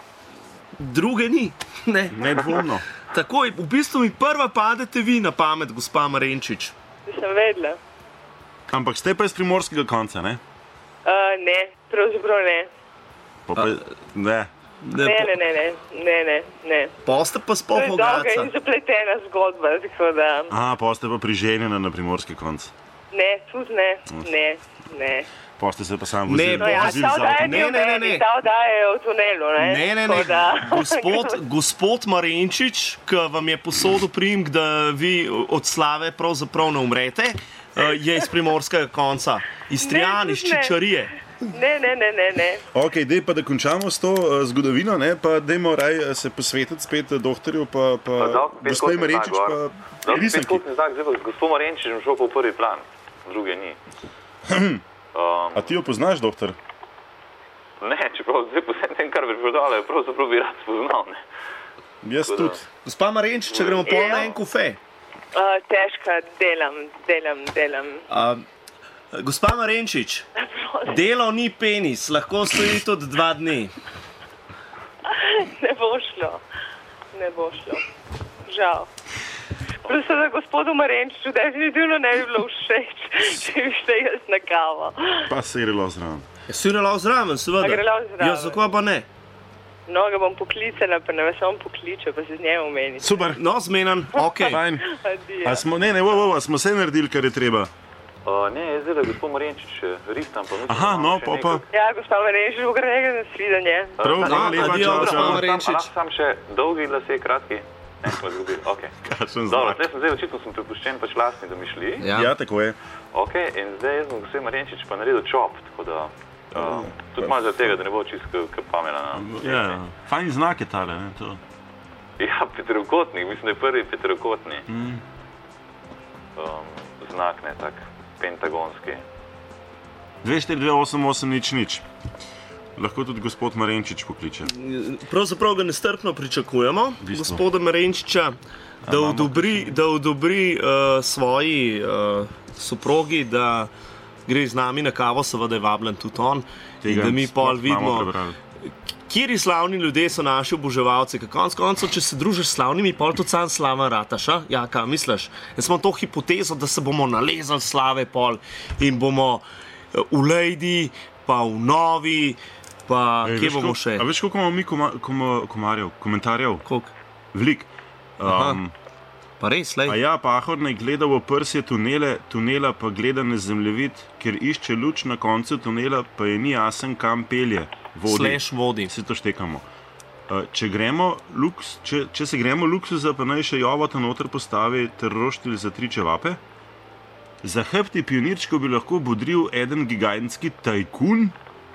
C: Druge ni. Ne.
B: nedvomno.
C: Takoj, v bistvu mi prva padete vi na pamet, gospa Marenčič.
H: Nisem vedela.
B: Ampak ste pa iz primorskega konca, ne?
H: Uh, ne, pravzaprav ne.
B: Pa pa, ne.
C: Ne,
H: Ne,
C: po-
H: ne, ne, ne, ne, ne, ne.
C: Pa ste pa
H: To
C: sploh
H: je dolga in
C: bogatca.
H: zapletena zgodba, tako da...
B: Aha, pa ste pa priženjena na primorski konc.
H: Ne, tudi ne, ne, ne.
B: Pa ste se pa sam
C: Ne,
B: vozili.
H: No ja,
B: vozili
H: ta
B: z
H: oddaja
B: avtom.
H: ni
C: Ne,
H: v
C: ne, ne,
H: meni,
C: ne.
H: ta oddaja je v tunelu, ne?
C: Ne, ne, ne.
H: Tako da-
C: Gospod, gospod Marenčič, ki vam je posodil priimek, da vi od slave pravzaprav ne umrete, eh, je iz primorskega konca, iz Trijan, iz
H: tudi ne.
C: Čičarije.
H: Ne, ne, ne, ne, ne.
B: Ok, dej pa da končamo s to uh, zgodovino, ne? Pa dajmo raj uh, se posvetiti spet uh, doktorju, pa, pa gospod Marenčič, pa risanki.
D: Risanki. Zdaj pa z gospod Marenčičem šel pa v prvi plan, druge ni. Um,
B: A ti jo poznaš, doktor?
D: ne, čeprav zdaj po vsem tem, kar bi prodala, pravzaprav bi rad spoznal. Ne.
B: Jaz
D: Tako da-
B: tudi.
C: Gospa Marenčič, če gremo pol na en kufe.
H: Uh, težka, delam, delam, delam.
C: Uh, gospa Marenčič, delo ni penis, lahko stoji tudi dva dni.
H: Ne bo šlo, ne bo šlo. Žal. Prosim, da gospodu Marenčiču definitivno ne bi bilo všeč, če bi šli jaz na kavo.
B: Pa se je relo zraven.
C: Ja, si relo zraven, seveda.
H: A gre lahko zraven?
C: Ja, zakaj pa ne?
H: No, ga bom poklicala, pa ne vas on pokliče, pa se z njim omeni.
B: Super,
C: No, zmenan, ok.
B: fajn.
H: Adijo.
B: A smo, ne, ne, wo, wo, a smo vse naredili, kar je treba.
D: Uh, ne, jaz zdaj, da gospod Marenčič eh, ristam, pa mislim,
B: Aha,
D: da imamo
B: no,
D: še
B: pa pa.
D: nekaj-
H: Ja, gospod Marenčič, ogrega na svidanje.
B: Prav,
D: No,
B: hvala lepa,
C: adijo,
B: čau,
C: gospa
B: čau.
C: Marenčič.
D: Sam, sam še dolgi lase, kratki. Ne, smo izgubili, ok.
B: Kakšen
D: Dobro,
B: znak.
D: zdaj sem zdaj očitno sem prepuščen pač lastni domišljiji.
C: Ja.
B: Ja, tako je.
D: Ok, in zdaj jaz bom gospod Marenčič pa naredil čop, tako da... Uh, tudi malo zaradi tega, da ne bo čisto kot Pamela na...
B: Ja, fajn znak je tale, ne, to.
D: Ja, peterokotnik, mislim, da je prvi peterokotni.
B: Mm.
D: Um, znak, ne, tak pentagonski.
B: dve štiri dve osem osem nič nič. Lahko tudi gospod Marenčič pokliče.
C: Pravzaprav ga nestrpno pričakujemo,
B: bistvu.
C: gospoda Marenčiča, da
B: imamo
C: odobri, da odobri uh, svoji uh, soprogi, da gre z nami na kavo, seveda je vabljen tudi on. In da mi pol
B: sploh imamo
C: vidimo,
B: prebrali.
C: kateri slavni ljudje so naši oboževalci. Ker konec koncev, če se družiš s slavnimi, pol tudi sam slava rataš. A? Ja, kaj misliš? Jaz imam to hipotezo, da se bomo nalezali slave pol in bomo eh, v Lejdi, pa v Novi, pa
B: Ej,
C: kje
B: veš,
C: bomo
B: koliko-
C: še?
B: A veš, koliko imamo mi koma, koma, komarjev, komentarjev?
C: Koliko?
B: Velik.
C: Aha.
B: Um,
C: Pa res, lej.
B: a ja, Pahor naj gleda v prsje tunele, tunela pa gleda na zemljevid, ker išče luč na koncu tunela, pa je ni jasen, kam pelje. Vodi.
C: Slash vodi.
B: Vsi to štekamo. Uh, če, gremo, luks, če, če se gremo luksuza, pa naj še jovota noter postavi ter roštilj za tri čevape. Za hepti pionirčko bi lahko bodril eden gigantski tajkun.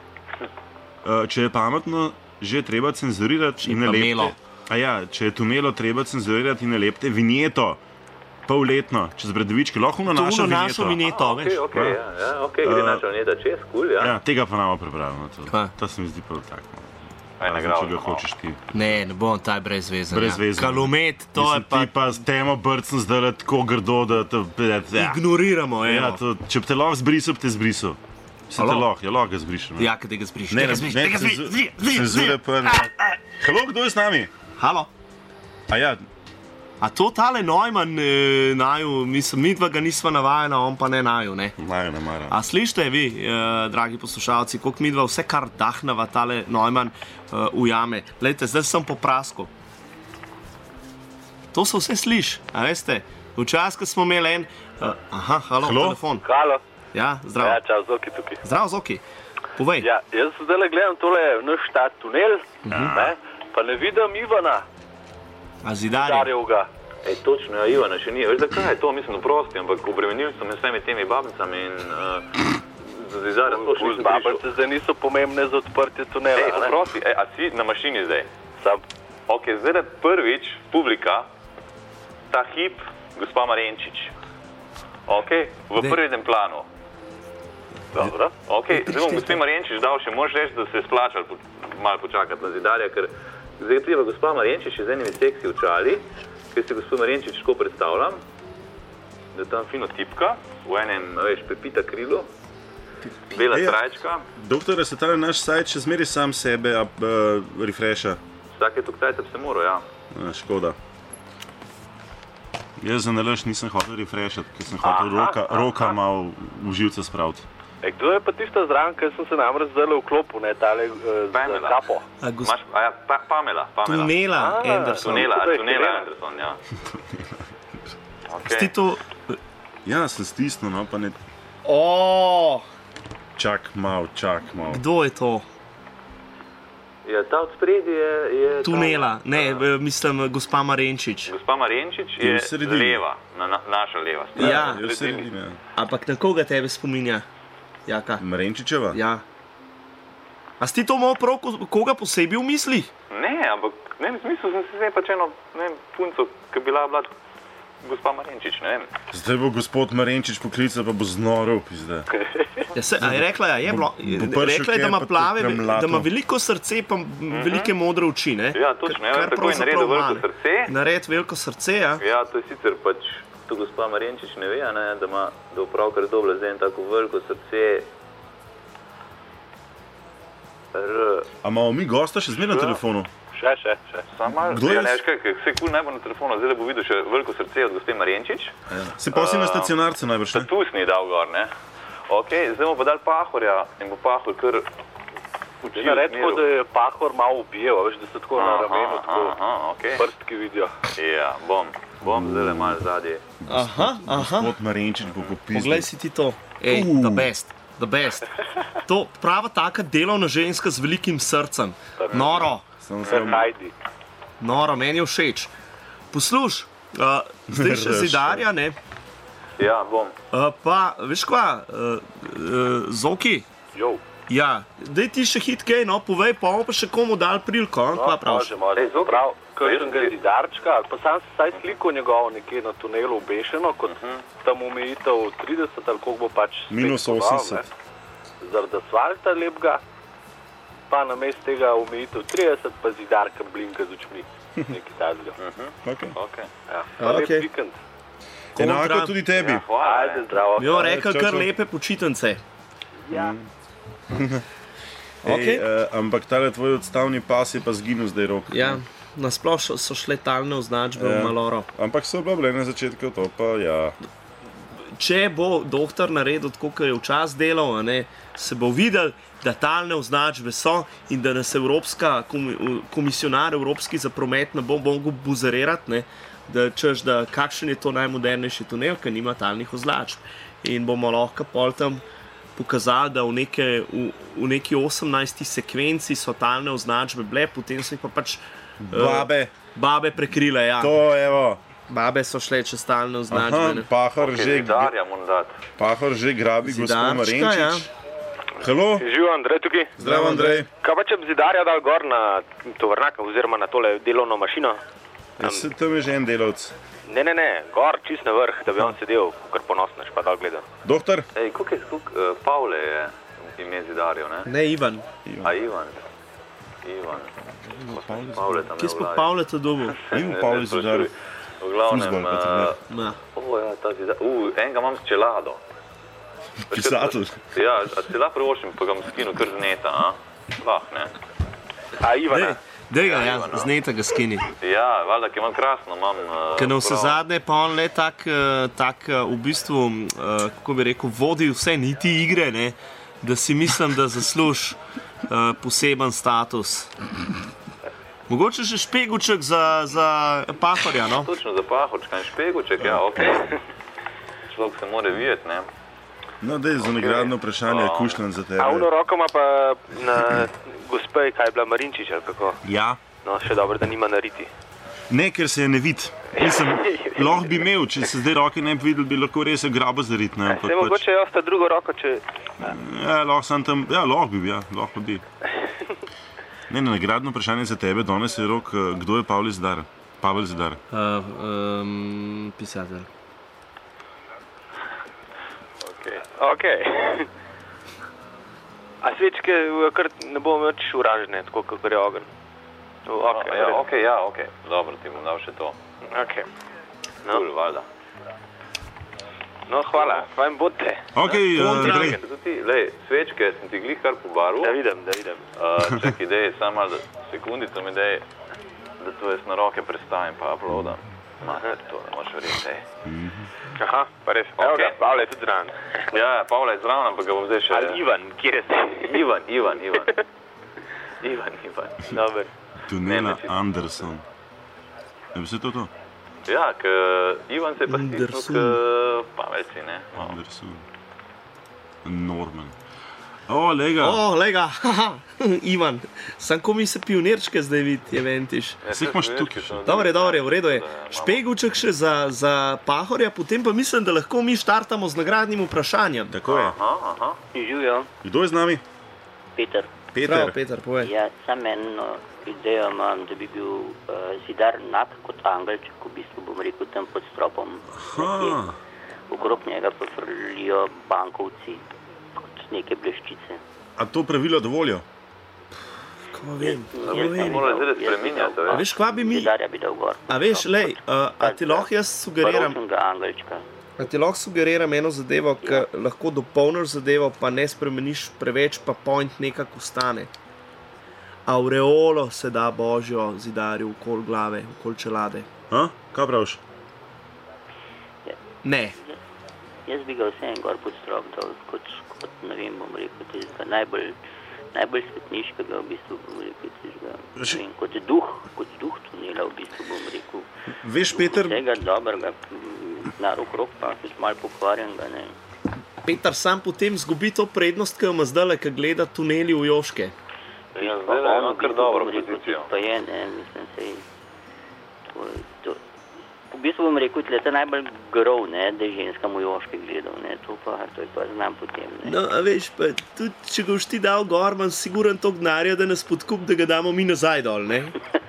B: Uh, če je pametno, že treba cenzurirati in
C: pa
B: nalepte.
C: Melo.
B: A ja, če je tunelo treba cenzurirati in nalepte vinjeto, polletno, čez Bredovičke, lahko na
C: To
B: našo
C: na našo
B: vinjeto.
C: vinjeto,
D: Ok,
C: veš.
D: ok, ja, ja, ok, gre
B: Uh,
D: naša vinjeta čez, kul, ja.
B: Ja, tega pa nama prepravimo. To,
C: Kaj?
B: to se mi zdi prav tako.
D: Aj,
B: Razen,
D: nagrado
B: če ga
D: imamo.
B: hočeš ti.
C: Ne, ne bom taj brezvezen.
B: Brezvezen.
C: Ja. Kalumet, to
B: Mislim,
C: je pa...
B: Ti pa s temo brcem zdaj tako grdo, da te... Ja,
C: Ignoriramo,
B: ja,
C: evo.
B: to, če bi te lahko zbrisal, bi te zbrisal. Se te
C: Alo?
B: lahko, ja, lahko ga zbrišem.
C: Ja, kaj tega zbriš.
B: ne,
C: tega
B: ne,
C: zbriš,
B: ne,
C: tega zbriš,
B: cenzu-
C: zbriš, zbriš,
B: cenzure
C: zbriš.
B: pa ne. Halo, kdo je z nami?
C: Halo?
B: A ja,
C: A to tale Neumann eh, naju, mislim, mi dva ga nisva navajena, on pa ne naju, ne?
B: Majo ne mara.
C: A slište vi, eh, dragi poslušalci, koliko mi dva vse kar dahnava tale Neumann eh, ujame. Glejte, zdaj sem po prasku. To se vse sliši, a veste? Včasih, ko smo imeli en... Uh, aha, halo,
B: Halo?
C: telefon.
F: Halo.
C: Ja, zdravo.
F: Ja, čau, Zoki tukaj.
C: Zdravo, Zoki. Povej.
F: Ja, jaz zdaj gledam tole naš ta tunel, ne, pa ne vidim Ivana,
C: A zidarje?
F: Darjevga.
D: Ej, točno, ja, Ivana še ni. Veš, zakaj je to, mislim, prosti, ampak obremenili so me s vsemi temi babicami in uh, za zizarja to še nisem prišel.
F: Babice zdaj niso pomembne za odprtje tunela,
D: Ej,
F: ne?
D: prosti, ej, a si na mašini zdaj?
F: Sam.
D: Ok, zdaj je prvič publika, ta hip, gospa Marenčič. Ok, v
C: Dej.
D: prvem planu.
F: Dobro.
D: Ok, zdaj bom gospe Marenčič dal še, moraš reči, da se je splačal po, malo počakati na zidarja, ker zdaj treba gospa Marenčič z enimi seksi očali, ker si gospa Marenčič tako predstavljam, da tam fino tipka, v enem, veš, pepita krilo, bela
B: Ej, ja.
D: trajčka,
B: Doktor, se ta naš sajt še zmeri sam sebe up, uh, refresha.
D: vsake tuktajte bi se moral, ja.
B: A, škoda. Jaz za nalaž nisem hotel refreshati, ker sem hotel roka, roka malo v živce spraviti.
F: E, kdo je pa tista zraven, ker sem se namreč zdaj vklopil, ne, tale uh,
D: Pamela.
F: z kapo?
C: A gos...
D: Imaš, a ja, pa, Pamela, Pamela.
C: Tunela,
F: A,
C: Anderson.
D: Tunela,
F: To je
D: tunela
F: Helena.
D: Anderson, ja.
C: Si
D: Okay.
C: to...
B: Ja, sem stisnil, no, pa ne...
C: O,
B: Čak mal, čak mal.
C: kdo je to?
D: Ja, ta od spredi je... je
C: Tunela,
D: ta,
C: ne,
D: uh,
C: eh, mislim, gospa Marenčič.
D: Gospa Marenčič
B: Je
D: je
B: v sredini.
D: leva, na, na, naša leva stran.
C: Ja.
B: Je v sredini, ja.
C: Ampak na koga tebe spominja? Jaka?
B: Marenčičeva?
C: Ja. A si ti to imel prav ko- koga posebej v mislih?
D: Ne, ampak ne vem, smisel sem si zdaj pač eno, ne vem, punco, ki bi bila bila gospa Marenčič, ne vem.
B: Zdaj bo gospod Marenčič poklical, pa bo znoril, pizda.
C: Ja, se, a je rekla, ja, je bilo.
B: bo prišel
C: Rekla je, da
B: kje
C: ima
B: pa
C: plave,
B: tudi premlato.
C: da ima veliko srce, pa mm-hmm. velike modre oči, ne?
D: Ja, točno, ja,
C: Kar
D: tako je
C: pravzaprav
D: naredil veliko
C: ima, ne.
D: srce.
C: Nared veliko srce, ja.
D: Ja, to je sicer pač, to gospa Marenčič ne ve, a ne, da ima, da opravkar doble zdaj en tako veliko srce. R,
B: A imamo mi gosta še zmeraj na telefonu?
F: Še, še, še.
D: samo malo,
B: Kdo je
D: ja, ne
B: s-
D: veš kaj, kaj, vse kul najbolj na telefonu, zdaj da bo videl še veliko srce od gospe Marenčič.
B: Se pa si na stacionarcu najbrž, ne?
D: Status ni dal gor, ne. Ok, zdaj bomo pa dal Pahorja in bo Pahor kar učil.
F: Naredi tako, da je Pahor malo ubijel, veš, da se tako na ramenu, tako
D: Aha, ok.
F: prstki vidijo.
D: Ja, bom, bom zdaj malo zadnji.
C: Aha, aha.
B: Gospod Marenčič bo popizdil.
C: Poglej si ti to. Ej,
B: Uh.
C: the best, the best. To prava taka delovna ženska z velikim srcem. Noro,
B: Sem se
F: Kar hajdi.
C: noro, meni je všeč. Posluš, uh, zdaj še
B: Res.
C: zidarja, ne?
D: Ja, bom.
C: Uh, pa, veš kva, uh, uh, Zoki,
F: Jo.
C: ja, daj ti še hit kaj, no, povej, pa bomo pa še komu dal priliko, no, kva praviš?
F: Može, može.
D: Ej, Zoki.
F: Prav,
D: Pa jaz
F: kakšnega
D: sem-
F: zidarčka, ali pa sam si saj sliko njegovo nekje na tunelu obešeno, kot tam omejitev trideset ali koliko bo pač spet
B: Minus
F: podal,
B: osemdeset.
F: ne. Zaradi asfalta lepega, pa na mest tega omejitev trideset, pa zidarka blinka z očmi. Nekaj tazga.
B: Okay.
D: Ok.
F: Ja. Pa lep
C: Okej.
F: vikend.
B: Enako
C: Kontra.
B: tudi tebi.
D: Ja, hvala.
F: Ajde, zdravo.
C: Jo, rekel
B: čau,
C: kar
B: čau.
C: lepe počitnice.
F: Ja.
B: Ej,
C: Okej.
B: eh, ampak tale tvoj odstavni pas je pa zginil zdaj rok.
C: Ja, nasploh so- so šle talne označbe
B: Ja.
C: v Maloro.
B: Ampak so bila bile na začetku, to pa ja.
C: Če bo doktor naredil tako, kot je včasih delal, a ne, se bo videl, da talne označbe so in da nas Evropska komi- komisionar Evropski za promet ne bo mogel buzerirati, ne, da češ, da kakšen je to najmodernejši tunel, ker nima talnih označb. In bomo lahko pol tam pokazali, da v, neke, v, v neki osemnajsti sekvenci so talne označbe bile, potem so jih pa pač eh,
B: Babe,
C: babe prekrile. Ja.
B: to evo.
C: Babe so šle čez talne
B: Aha,
C: označbe. ne.
B: Pahor
D: Ok,
B: že,
D: zidarja moram dati.
B: Pahor že grabi gospod
C: Zidarčka,
B: Marenčič.
C: ja.
B: Halo,
I: Živijo, Andrej tukaj.
B: zdravo Andrej.
I: Kaj pa če bi zidarja dal gor na tovornjaka oziroma na tole delovno mašino?
B: Ja, se tam je že en delavc.
I: Ne, ne, ne, gor, čist na vrh, da bi on sedel, kar ponosneš, pa dal gledal.
B: Doktor?
D: Ej, koliko je skuk, uh, Pavle je ime zidarjev, ne?
C: Ne, Ivan.
D: A Ivan. Ivan. Pavle tam je
C: Kje smo
D: vlaj.
C: Pavle to dobil?
B: In Pavle Zidar.
D: V glavnem,
B: Fuzbal, kot je
D: uh,
C: Ma.
D: o ja, ta zidar, uh, enega imam s čelado.
B: Pisatelj.
D: Ja, a si lahko privoščim, pa ga bom skinil kar z neta, a? Lah, ne?
I: A Ivana?
C: Dej, dej ga, ja,
D: Ivan, no.
C: z neta ga skini.
D: Ja, valjda, ki imam krasno, imam... Uh,
C: Ker na vse
D: prav-
C: zadnje pa on le tak, eh, tak eh, v bistvu, eh, kako bi rekel, vodi vse niti igre, ne, da si mislim, da zasluž eh, poseben status. Mogoče še špeguček za, za Pahorja, no?
D: Točno za Pahorčka in špeguček, ja, ok. Človek se mora videti, ne?
B: No, daj, za nagradno vprašanje je kušljan za tebe.
I: A uno roko ima pa na gospe, kaj je bila Marinčič, ali kako?
B: Ja.
I: No, še dobro, da nima nariti.
B: Ne, ker se je ne vid. Mislim, lahko bi imel, če se zdaj roke ne bi videl, bi lahko res grabo zarit, ne?
I: Se mogoče je ostati drugo roko, če...
B: Ja, lahko sem tam, ja, lahko bi, ja, lahko bi. Ne, ne, nagradno vprašanje za tebe, danes je rok, kdo je Pavel Zidar? Pavel Zidar.
C: Uh, um, pisatelj.
I: Ok. Ok. A svečke kar ne bomo več uražene, tako kakor je ogen?
D: Okay, ja, ok, ja, ok. Dobro, ti bom dal še to.
I: Ok.
D: No. Cool, valjda.
I: No, hvala, fajn bodite.
B: Ok, Andrej.
D: Lej, svečke sem ti glih kar pobaril.
I: Da vidim, da vidim.
D: Uh, čak idej, samo malo sekundico mi dej, da to jaz na roke prestavim pa uploadam. Mater, to ne moš verjeti, ej.
I: Aha, pa res. Evo ga, Pavle je tudi zraven.
D: Ja, Pavle je zraven, ampak ga bom zdaj še...
I: Ali Ivan, kjer je se?
D: Ivan, Ivan, Ivan. Ivan, Ivan.
I: Dober.
B: Tunela Anderson. Je bi se to to?
D: Ja, k Ivan se je pa stisnil k Pavelci, ne?
B: Anderson. Norman. O, lega.
C: O, lega, haha, Ivan. Sam ko mi se pionirčke zdaj vidi, je ventiš.
B: Vseh imaš tukaj.
C: Dobre, dobre, v redu je. Špeguček še za, za Pahorja, potem pa mislim, da lahko mi štartamo z nagradnim vprašanjem.
B: Tako je.
D: Aha, aha.
J: Živijo.
B: Kdo je z nami?
J: Peter.
B: Peter.
C: Prav, Peter, povej.
J: Ja, sam eno idejo imam, da bi bil uh, Zidar nak kot angelček, v bistvu bom rekel tam pod stropom.
B: Aha.
J: Okrog njega pa frlijo bankovci kot neke bleščice.
B: A to pravilo dovolijo?
C: Ko vem, ko
J: Jaz
C: vem.
D: Mora zdaj spreminjati,
C: A veš, kva bi mi...
J: Zidarja bi dal gor.
C: A veš, lej, uh, a ti lahko jaz sugeriram...
J: Paročnega angelčka.
C: A ti lahko sugeriram eno zadevo, ki lahko dopolniš zadevo, pa ne spremeniš preveč, pa point nekako ostane. Aureolo se da Božjo Zidarju okoli glave, okoli čelade.
B: Ha? Kaj praviš?
C: Ne.
J: Jaz bi ga vsem gor pod strop dal, kot, kot ne vem, bom rekel, tistega najbolj, najbolj svetniškega, v bistvu bom rekel, tistega, ne vem, kot duh, kot duh tunela, v bistvu bom rekel.
B: Veš, Peter...
J: Vsega dobrega, denar okrog, pa tudi malo pokvarjenega, ne.
C: Peter sam potem zgubi to prednost, ki jo ima zdaj, ki gleda tuneli v Joške.
J: Ja,
D: zdaj je eno kar dobro pozicijo.
J: Pa je, ne, mislim, sej, to, to, v bistvu bom rekel, tle je najbolj grov, ne, da je ženska mu Joške gledal, ne, to pa, to je pa znam potem, ne.
C: No, a veš, pa tudi, če ga boš ti dal gor, imam siguren tok denarja, da nas podkup, da ga damo mi nazaj dol, ne?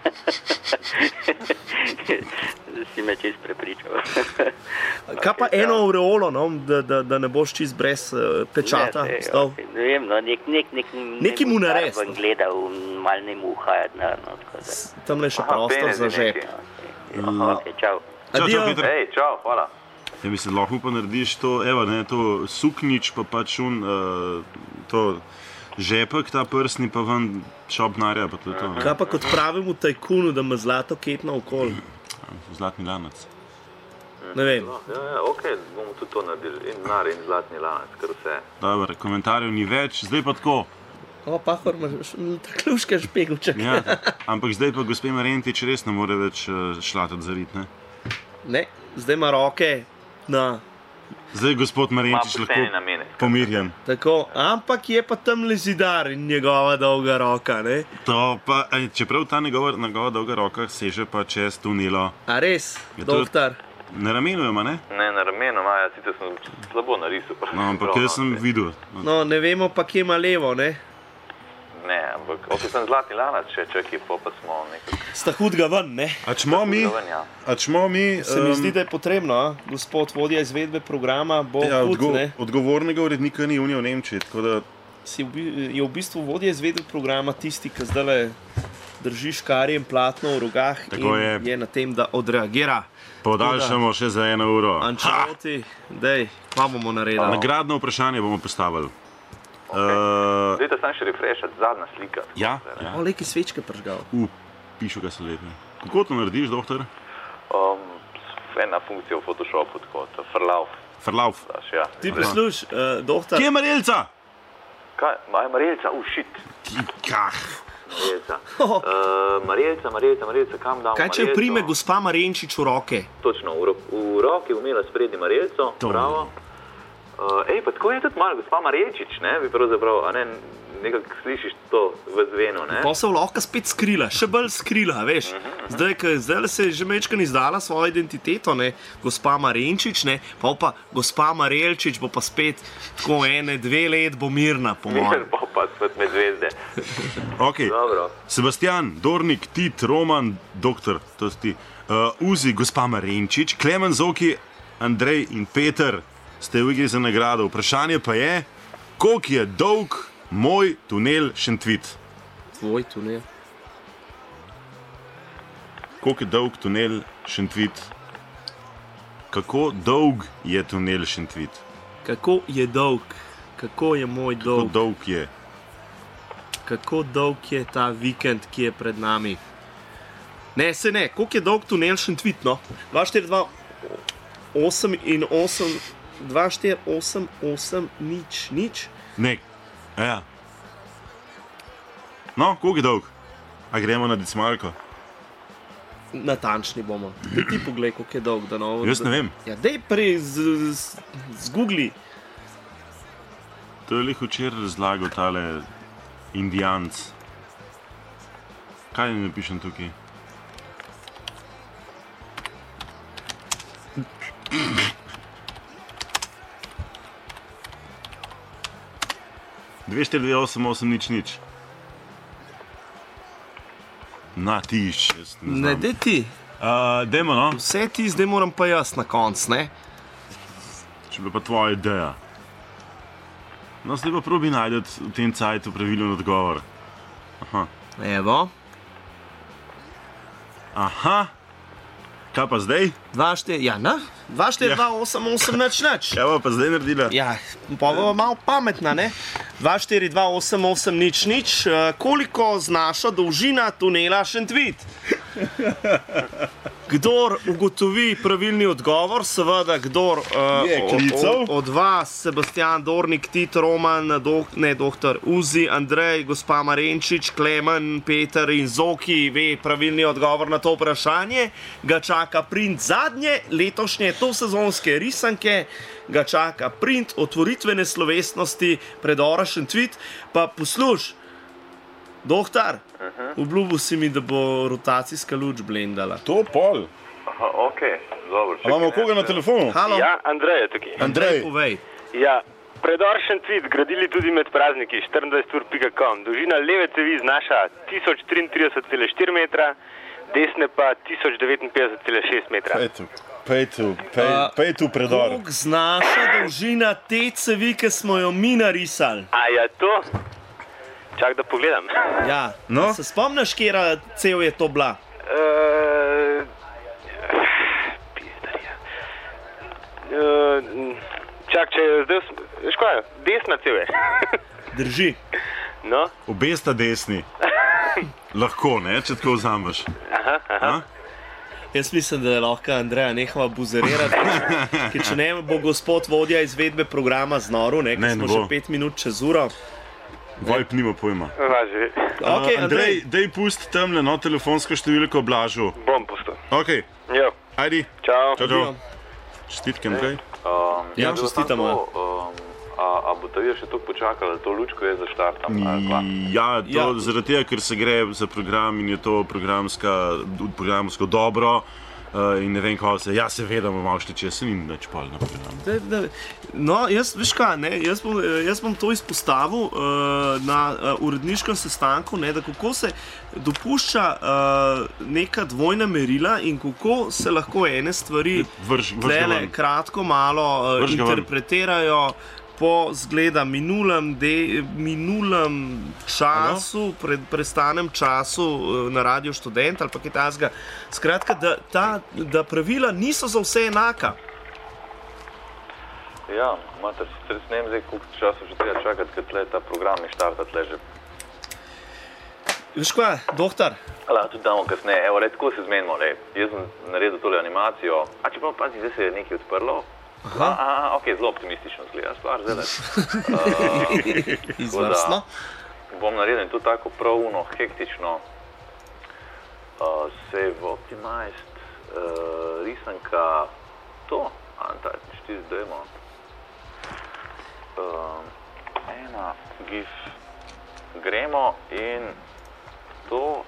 J: Si me čist prepričal.
C: Kaj pa eno aureolo, no, da, da, da ne boš čist brez uh, pečata
J: ne,
C: stal?
J: Okay. Ne vem, no, nek, nek, nek,
C: Neki mu nares.
J: Nekaj gledal, malo ne mu uhaja denar, no, tako da.
C: Tam le še prostor za žep.
J: Aha, ok, čau.
B: Čau, čau, Peter.
D: Ej, čau, hvala.
B: Ja, mislim, lahko pa narediš to, evo, ne, to suknič, pa pač un, uh, to žepek, ta prsni, pa ven šopnarja, pa to je to. Ne?
C: Kaj pa kot pravimo tajkunu, da ima zlato ketno okoli?
B: Zlatni lanac.
C: Ne vem.
D: Ja, ja, ok, bomo tudi to naredili. In denar, in zlatni lanac, kar vse.
B: Dobar, komentarjev ni več, zdaj pa tako.
C: O, Pahor, imaš takluške špeguček.
B: Ja, ampak zdaj pa gospe Marentič res ne more več uh, šlatati zarit, ne?
C: Ne, zdaj ima roke na...
B: Zdaj gospod Marentič lahko pomirjen.
C: Tako, ampak je pa tam le Zidar in njegova dolga roka, ne?
B: To pa, aj, čeprav ta njegova, njegova dolga roka seže pa čez tunelo.
C: A res,
B: Je to-
C: doktor?
B: Na ramenu ima, ne?
D: Ne, na ramenu ima, jaz sicer sem slabo narisal.
B: No, ampak jaz sem videl.
C: No, ne vemo pa, kje ima levo, ne?
D: Ne, ampak, ok, sem zlatni lanac, še čakaj, pa pa smo nekaj...
C: Sta hudga ven, ne?
B: A čmo mi,
D: Ja.
B: a čmo mi...
C: Se mi
B: em,
C: zdi, da je potrebno, a? Gospod vodja izvedbe programa bo
B: ja,
C: hud,
B: odgo
C: ne?
B: odgovornega urednika ni Unija v Nemčiji, tako da...
C: Si v, bi- je v bistvu vodja izvedbe programa tisti, ki zdaj drži škarje in platno v rogah
B: Tako
C: in
B: je.
C: je na tem, da odreagira.
B: Podaljšamo še za eno uro.
C: Ančeloti, dej, pa bomo naredili.
B: Nagradno vprašanje bomo postavili.
D: Okay.
B: Uh,
D: Zdaj, da sem še refrešati, zadnja slika.
B: ja, ja.
C: O, leki svečke pržgal.
B: Uh, pišu ga so lepe. Kako to narediš, doktor?
D: Um, ena funkcija v Photoshopu, tako, to frlauf.
B: Frlauf.
D: Daš, ja.
C: Ti posluš, uh, doktor.
B: Kje je Marelca?
D: Kaj, maj Marelca, uh, shit.
B: Ti, kah.
D: Marjelca. Uh, Marjelca, Marjelca, Marjelca, kam damo?
C: Kaj če jo prime gospa Marenčič v roke?
D: Točno, v, ro v roki umela sprednji Marjelco, bravo. Uh, ej, pa tako je tudi malo, gospa Marjelčič, ne, bi pravzaprav, a ne, nekako slišiš to v zvenu, ne?
C: Pa se lahko spet skrila, še bolj skrila, veš. Uh -huh, uh -huh. Zdaj, ker zdaj se je že mečkan izdala svojo identiteto, ne, gospa Marenčič, ne, pa pa gospa Marjelčič bo pa spet tako ene, dve let bo mirna, po mojem.
D: Mir bo pa spet med zvezde.
B: Ok,
D: Dobro.
B: Sebastian, Dornik, Tit, Roman, doktor, to si ti, uh, Uzi, gospa Marenčič, Klemen, Zoki, Andrej in Peter ste v igri za nagrado. Vprašanje pa je, koliko je dolg moj tunel Šentvid?
C: Tvoj tunel.
B: Koliko je dolg tunel Šentvid? Kako dolg je tunel Šentvid?
C: Kako je dolg? Kako je moj dolg?
B: Kako dolg je?
C: Kako dolg je ta vikend, ki je pred nami? Ne, se ne, koliko je dolg tunel Šentvid, no? dva štiri dva osem in osem, dva štiri osem osem nič nič.
B: Ne, ja. No, koliko je dolg? A gremo na decimalko?
C: Natančni bomo. Daj ti poglej, koliko je dolg. Da no,
B: Jaz ne vem.
C: Ja, dej prej z, z, z Googli.
B: To je lih včeraj razlagal tale Indijanc. Kaj ne pišem tukaj? dve štiri dve osem osem nič nič. Na, ti iš, jaz ne znam.
C: Ne, dej ti.
B: Uh, dajmo, no.
C: Vse ti, zdaj moram pa jaz na konc, ne?
B: Če bi pa tvoja ideja. No, zdaj pa probi najdeti v tem cajtu pravilen odgovor. Aha.
C: Evo.
B: Aha. Kaj pa zdaj?
C: dva štiri, ja, ne? dva štiri dva osem osem nič nič.
B: Kaj pa zdaj naredila?
C: Ja, pa bo malo pametna, ne? dva štiri dva osem osem nič nič. Koliko znaša dolžina tunela Šentvid? Kdor ugotovi pravilni odgovor, seveda, kdor uh, od, od, od vas, Sebastian, Dornik, Tit, Roman, do, ne, doktor Uzi, Andrej, gospa Marenčič, Klemen, Peter in Zoki ve pravilni odgovor na to vprašanje, ga čaka print zadnje letošnje to sezonske risanke, ga čaka print otvoritvene slovesnosti predora Šentvid, pa posluš, doktor, obljubil si mi, da bo rotacijska luč blendala.
B: To pol.
D: Aha, ok, dobro.
B: A imamo koga na telefonu?
C: Halo?
I: Ja, Andrej je tukaj.
B: Andrej.
C: Povej.
I: Ja, predor Šentvid gradili tudi med prazniki štiriindvajset ur pika com. Dolžina leve cevi znaša tisoč triintrideset cela štiri metra, desne pa tisoč devetinpetdeset cela šest metra.
B: Pejtu, pejtu, pej, pejtu predor.
C: Koliko znaša dolžina te cevi, ki smo jo mi narisali?
I: A ja, to? Čak, da pogledam.
C: Ja,
B: no?
C: Se spomniš, kjera cev je to bila?
I: Uh, pizdarja. Uh, čak, če je zdaj, veš kaj, desna cev je.
C: Drži.
I: No?
B: Obe sta desni. Lahko, ne, če tako vzameš.
I: Aha, aha.
C: Jaz mislim, da je lahko Andreja nehava buzerirati, ker če ne bo gospod vodja izvedbe programa znoru, ne, ker
B: Ne, ne
C: smo
B: bo.
C: že pet minut čez uro.
B: Vojp nima pojma.
I: Važi.
C: Okay,
B: Uh, Andrej, daj pusti tamle, no, telefonsko številko Blažu.
I: Bom pustil.
B: Ok,
I: Jo,
B: ajdi.
I: čau.
B: Čau, čau. Čestitke, Andrej.
D: Um,
C: Ja,
D: bilo
C: čestitamo.
D: samo to, Um, a, a bo ta še toliko počakala, da to lučko je za štartam? ali kva?
B: Ja, to
C: Ja.
B: zaradi tega, ker se gre za program in je to programska, programsko dobro uh, in ne vem, kaj se. Ja, seveda bomo malo šli čez, ni nič pol na program.
C: Da, da, no, jaz, veš kaj, ne, jaz, bom, jaz bom to izpostavil uh, na uh, uredniškem sestanku, ne, da kako se dopušča uh, neka dvojna merila in kako se lahko ene stvari
B: Vrž, vrž ga
C: tlele
B: ven.
C: kratko malo uh,
B: Vrž ga ven.
C: interpretirajo po zgleda minulem, de, minulem času, pred, prestanem času uh, na Radio Študent ali pa kaj takega. Skratka, da, ta, da pravila niso za vse enaka.
D: Ja, mater, sicer ne vem zdaj, koliko časa še treba čakati, ker tle ta program je štarta tle že.
C: Veš kaj, doktor?
D: Lahko tudi damo kasneje, evo, le, tako se zmenimo, le. Jaz sem naredil tole animacijo, a če pa pazi, zdaj se je nekaj odprlo.
C: Aha.
D: A, a, ok, zelo optimistično zgleda stvar, zdaj le. Uh,
C: Izvrstno.
D: bom naredil tudi tako pravno, hektično, uh, Save Optimized, uh, risanka, to, Anta, štiri demo, uh, ena, gif, gremo in to.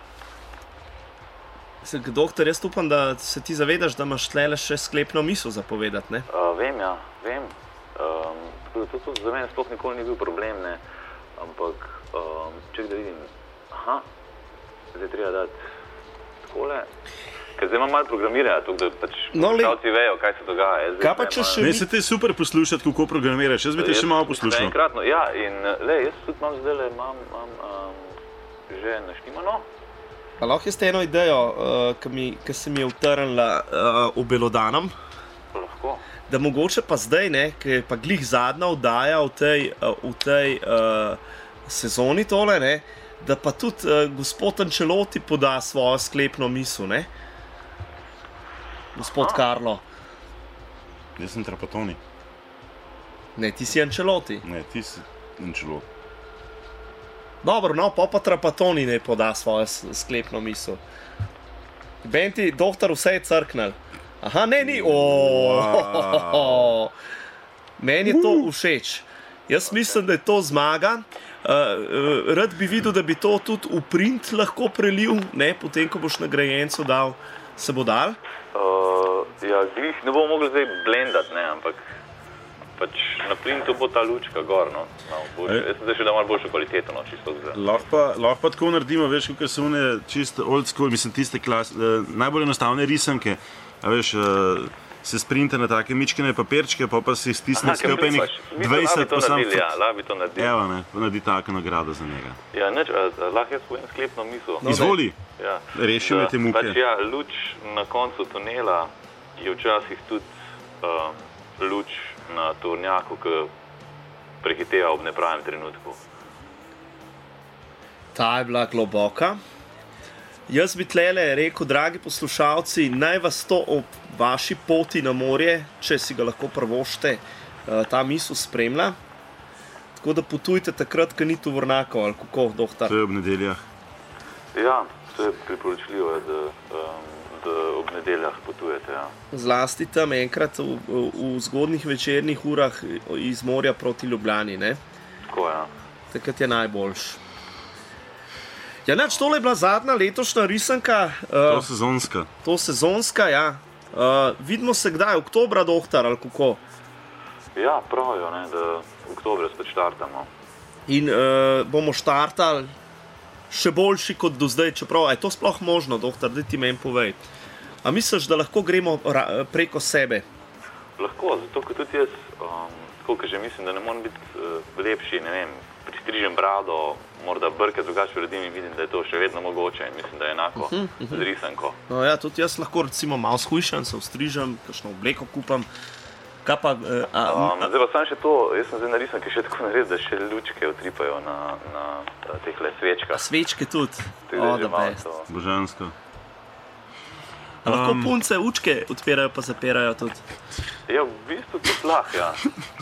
C: Doktor, jaz upam, da se ti zavedaš, da imaš tlele še sklepno misel zapovedati, ne?
D: Uh, vem, ja, vem. Um, to, to, to za mene sploh nikoli ni bil problem, ne, ampak um, ček da vidim, aha, zdaj treba dati takole, ker zdaj imam malo programiranja, tukaj da pač poslušalci vejo, kaj se dogaja. Jaz
C: kaj pa če še...
B: Ne, se te super poslušati, kako programiraš, jaz bi te še malo poslušal.
D: Enkratno, ja, in le, jaz tudi imam zdaj, imam, imam um, že naštimano.
C: Pa lahko jaz te eno idejo, uh, ki, mi, ki se mi je utrnila uh, obelodanom,
D: lahko.
C: Da mogoče pa zdaj, ne, ki je pa glih zadnja oddaja v tej, uh, v tej uh, sezoni tole, ne, da pa tudi uh, gospod Ancelotti poda svojo sklepno misel, ne? Gospod Aha. Karlo.
B: Jaz sem Trapattoni.
C: Ne, ti si Ancelotti.
B: Ne, ti si Ancelotti.
C: Dobro, no, pa pa Trapattoni ne poda svojo sklepno misel. Benti, doktor, vse je crknil. Aha, ne, ni. Wow. Meni je to všeč. Jaz mislim, da je to zmaga. Uh, uh, rad bi videl, da bi to tudi v print lahko prelil, ne, potem, ko boš nagrajencu dal, se bo dal.
D: Uh, ja, glih ne bomo mogli zdaj blendati, ne, ampak pač na printu bo ta lučka gor, no. no jaz sem zdaj še da malo boljšo kvaliteto, no, čisto zdaj.
B: Lahko pa, lahko pa tako naredimo, veš, kakor so one čisto old school, mislim, tiste klas, eh, najbolj enostavne risanke, a veš, eh, se sprinta na take mičkene papirčke, pa pa si stisne skupaj enih dvajset pa sam...
D: Ja, lahko bi to naredili.
B: Evo, ne, naredi tako nagrado za njega.
D: Ja, neč, lahko jaz povem sklepno misel.
B: No, izvoli,
D: ja.
B: Reši me te muke.
D: Pač ja, luč na koncu tunela je včasih tudi uh, luč na tovornjaku, ki prehiteva ob nepravem trenutku.
C: Ta je bila globoka. Jaz bi tlele rekel, dragi poslušalci, naj vas to ob vaši poti na morje, če si ga lahko prvošte, ta misel spremlja. Tako da potujte takrat, ko ni tovornjakov, ali kako, doktor?
B: To je ob nedeljah.
D: Ja, to je priporočljivo, da, da ob nedeljah potujete. Ja.
C: Zlasti tam enkrat v, v zgodnih večernih urah iz morja proti Ljubljani, ne?
D: Tako, ja.
C: Takrat je najboljš. Ja, neč, tole je bila zadnja letošnja risanka. Uh,
B: to sezonska.
C: To sezonska, ja. Uh, vidimo se kdaj, oktobra, doktor, ali kako?
D: Ja, pravijo, ne, da v oktobra spet štartamo.
C: In uh, bomo štartali še boljši kot do zdaj, čeprav, je to sploh možno, doktor, da ti meni povej. A misliš, da lahko gremo ra- preko sebe?
D: Lahko, zato kot tudi jaz, um, tako že mislim, da ne moram biti uh, lepši, ne vem, pristrižem brado, morda brke drugače uredim in vidim, da je to še vedno mogoče in mislim, da je enako uh-huh, uh-huh. z risanko.
C: No ja, tudi jaz lahko recimo malo shujšam, se ustrižem, kakšno obleko kupam. Kaj pa... Uh, a,
D: um, zdaj pa sam še to, jaz sem zdaj na risanki še tako naredil, da še lučke utripajo na, na tehle svečkah.
C: A svečke tudi?
D: O, da best.
B: Božansko.
C: A lahko um, punce učke odpirajo pa zapirajo tudi?
D: Ja, v bistvu tudi lahko, ja.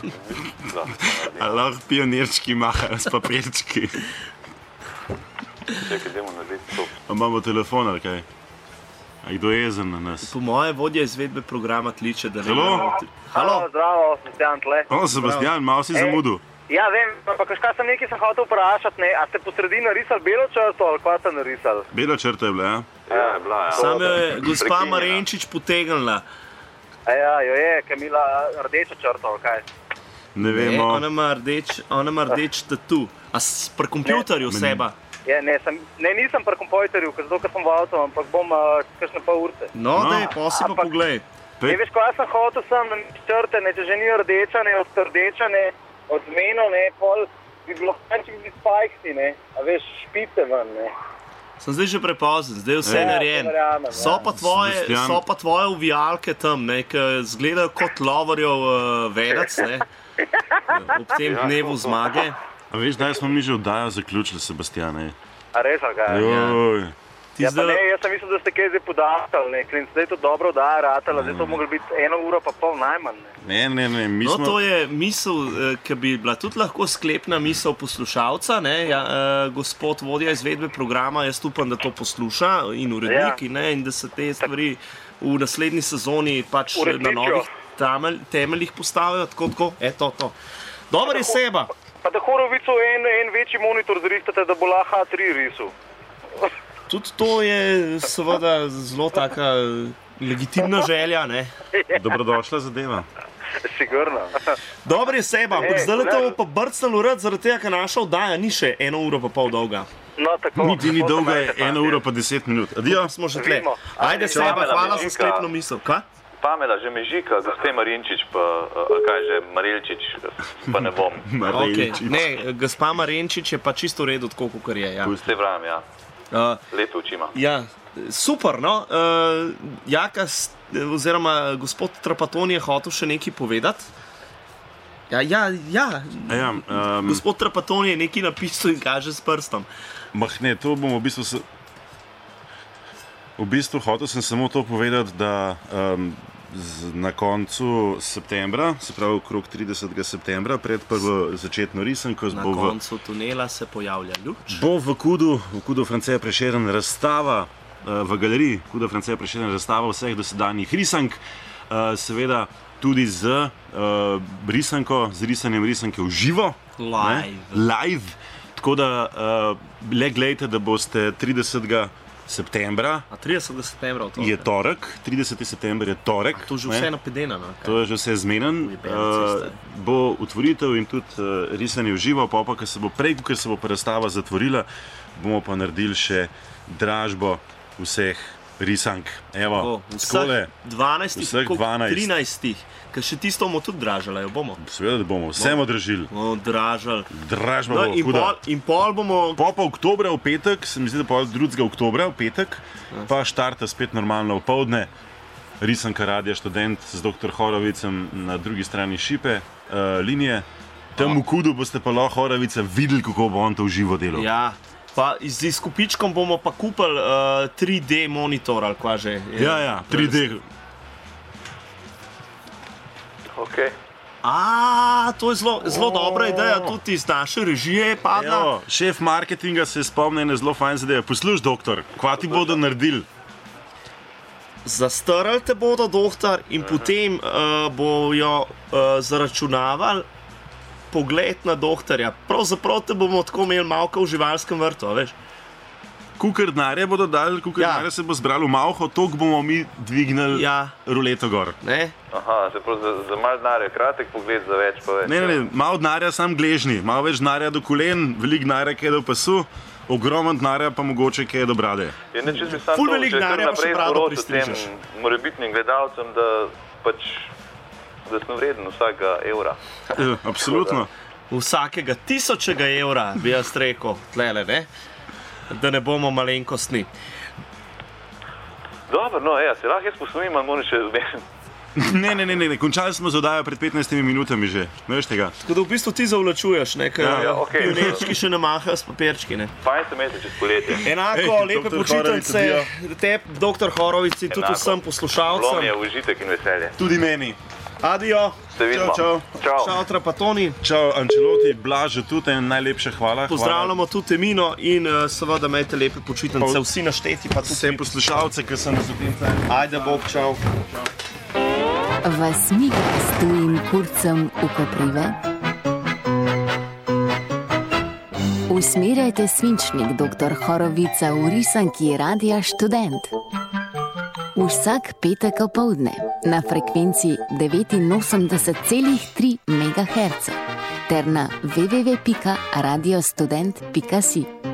B: A lahko pionirčki mahajo s papirčki?
D: Čekaj, idemo narediti to.
B: A imamo telefon ali kaj? A kdo je jezen na nas?
C: Po moje vodje izvedbe programa kliče, da ne...
B: Halo?
K: Halo, zdravo, Sebastian tle.
B: O, Sebastian, malo si zamudil.
K: Ja, vem, ampak kaj sem nekaj sem hotel vprašati, ne? A ste po sredini narisali belo črto ali kaj ste narisali?
B: Bela črta je bila, ja?
D: Ja, je bila, ja.
C: Sam je gospa Marenčič potegnila.
K: A ja, jo je, kaj imela rdečo črto ali kaj?
B: Ne vemo.
C: Ne, ona ima rdeč, ona ima rdeč tatu. A s pri kompjuterju seba?
K: Ja, ne, sem, ne, nisem pri kompjuterju, zato ker sem v avtu, ampak bom uh, kakšne pol urce.
C: No, no. Dej, pa si pa poglej.
K: Ne veš, kaj sem hotel sem, da mi črte, ne, če že ni rdeča, ne, od rdeča, ne, od zmeno, ne, pol bi bilo če bi spajksi, ne, a veš, špice ven, ne.
C: Sem zdaj že prepozen, zdaj je vse ja, narejen. So pa tvoje, so pa tvoje uvijalke tam, ne, ki zgledajo kot lovorjev uh, vedac, ne, ob tem dnevu zmage.
B: A veš, daj smo mi že oddajo zaključili, Sebastian, ej.
K: A res, ali kaj?
B: Joj.
K: Ja, pa ne, jaz sem mislil, da ste kaj zdaj podatkali, ne, Klinc, zdaj to dobro da, ratala, zdaj to mogli biti eno uro pa pol najmanj, ne.
B: Ne, ne, ne, mi
C: No,
B: smo...
C: to je misel, eh, ki bi bila tudi lahko sklepna misel poslušalca, ne, ja, eh, gospod vodja izvedbe programa, jaz upam, da to posluša in urednik,
K: Ja.
C: ne, in da se te stvari v naslednji sezoni pač na
K: Uresničijo.
C: novih temelj, temeljih postavijo, tako, tako, eto, to. Dobar je seba.
K: Pa da Horovicu en, en večji monitor zrihtate, da bo lahko H tri risal.
C: Tudi to je seveda zelo taka legitimna želja, ne.
B: Dobrodošla zadeva.
K: Sigurno.
C: Dobar je seba, ampak
K: Ej,
C: zdaj le
K: ne.
C: to pa brcnalo rad, zaradi tega, ker naša oddaja ni še eno uro pa pol dolga.
K: No, tako.
B: Niti ni
K: tako
B: dolga,
K: se
B: je
K: imate,
B: eno
K: fantje.
B: uro pa deset minut. Adijo.
C: Smo že tle.
K: Vidimo.
C: Ajde
D: Čau,
C: seba,
D: Pamela,
C: hvala za
D: Mežika.
C: sklepno misel. Kaj?
D: Pamela, že Mežika, gospe Marinčič, pa uh, kaj že, Marilčič, pa ne bom.
C: Okay. Ne, gospa Marenčič je pa čisto v redu, tako kot je. Ja.
D: Vse pravim, ja.
C: Uh,
D: Lepe očima.
C: ja, super, no. Uh, Jaka, s- oziroma gospod Trapaton je hotel še nekaj povedati. Ja, ja, ja.
B: Ja, um,
C: Gospod Trapaton je nekaj napisal in kaže s prstom.
B: mah ne, to bomo v bistvu... Se... V bistvu hotel sem samo to povedati, da um, z, na koncu septembra, se pravi okrog tridesetega septembra, pred prvo začetno risanko,
C: Na
B: bo v,
C: koncu tunela se pojavlja luč.
B: bo v Kudu, v Kudu Franceja Prešeren razstava, uh, v galeriji Kuda Franceja Prešeren razstava vseh dosedanjih risank, uh, seveda tudi z uh, risanko, z risanjem risanke v živo.
C: Live.
B: Ne? Live. Tako da uh, le gledajte, da boste tridesetega septembra,
C: A tridesetega septembra v to.
B: je torek, trideseti september je torek.
C: To že
B: ne?
C: vse napedeno. No, kaj?
B: To je že vse zmeden.
C: Jebene
B: Uh,
C: ceste.
B: bo utvoritev in tudi uh, risanje v živo, pa pa, ker se bo prej, ker se bo razstava zatvorila, bomo pa naredili še dražbo vseh risank. Evo,
C: Tako,
B: takole.
C: vseh dvanajstih,
B: Vseh
C: koliko?
B: dvanajst.
C: trinajstih, ker še tisto bomo tudi dražili, jo bomo.
B: Seveda, da bomo vse odražili.
C: Bomo dražili.
B: Dražba
C: No,
B: bo
C: in,
B: huda.
C: pol, in pol bomo.
B: Po pa oktobra v petek, se mi zdi, da pa drugega oktobra v petek, pa štarta spet normalno v povdne. Risanka Radia Študent z doktor Horovicem na drugi strani šipe uh, linije. Tam v Kudu boste pa lahko Horovica videli, kako bo on to v živo delal.
C: Ja, pa z izkupičkom bomo pa kupili uh, tri D monitor ali kva že. je.
B: ja, ja tri D.
D: Okay.
C: A, to je zelo, zelo dobra ideja, tudi iz naše režije je padla.
B: Evo, šef marketinga se spomne na zelo fajn zadeve. Posluš, doktor, kva ti bodo naredili?
C: Zastrli te bodo, doktor, in potem uh, bojo uh, zaračunavali pogled na doktorja. Pravzaprav te bomo tako imeli malka v živalskem vrtu, a veš.
B: Kukar denarja bodo dali, kukar
C: Ja.
B: denarja se bo zbralo v malho, toliko bomo mi dvignili
C: Ja.
B: ruleto gor.
C: Ne?
D: Aha, se pravi, za, za malo denarja kratek pogled, za več pa več.
B: Ne, ne, ne, malo denarja sam gležni, malo več denarja do kolen, veliko denarja kaj do pasu, ogromno denarja pa mogoče kaj do brade.
D: Ja, ne, če si sam
C: Ful
D: to,
C: veliko
D: če kar
C: denarja pa še
D: naprej
C: brado
D: sporočil tem
C: pristrižeš.
D: morebitnim gledalcem, da pač, da sem vreden vsakega evra.
B: E, absolutno.
C: Vsakega tisočega evra, bi jaz rekel, tlele, ne? Da ne bomo malenkostni.
D: Dobro, no, ja, se lahko jaz poslovim, ali moram še zmeriti.
B: Ne, ne, ne, ne, ne, končali smo z oddajo pred petnajstimi minutami že, ne veš tega.
C: Tako da v bistvu ti zavlačuješ, ne? Ker
B: Ja,
D: ja, okej.
C: pionirčki še ne mahajo s papirčki, ne?
D: Fajn se imeti čez poletje.
C: Enako,
B: Ej,
C: lepe
B: doktor
C: počitnice,
B: Horovic,
C: te, doktor Horovic, in tudi
D: Enako.
C: vsem
D: Bilo mi je
C: poslušalcem.
D: užitek in veselje.
B: Tudi meni.
C: Adijo,
D: Se vidimo.
B: Čau,
D: Čau.
C: čau Trapatoni.
B: Čau, Ančeloti, Blažu tudi in najlepša hvala.
C: Pozdravljamo tudi Emino in uh, seveda imejte lepe počitnice,
B: Pa-
C: vsi našteti pa tudi.
B: Vsem poslušalcem, ki sem nas v tem času.
C: Ajde, Bog, čau.
A: Vas miga s tujim kurcem v koprive? Usmerjajte svinčnik doktor Horovica v risanki Radia Študent. Vsak petek opoldne na frekvenci devetinosemdeset celih tri megaherca ter na w w w pika radiostudent pika si.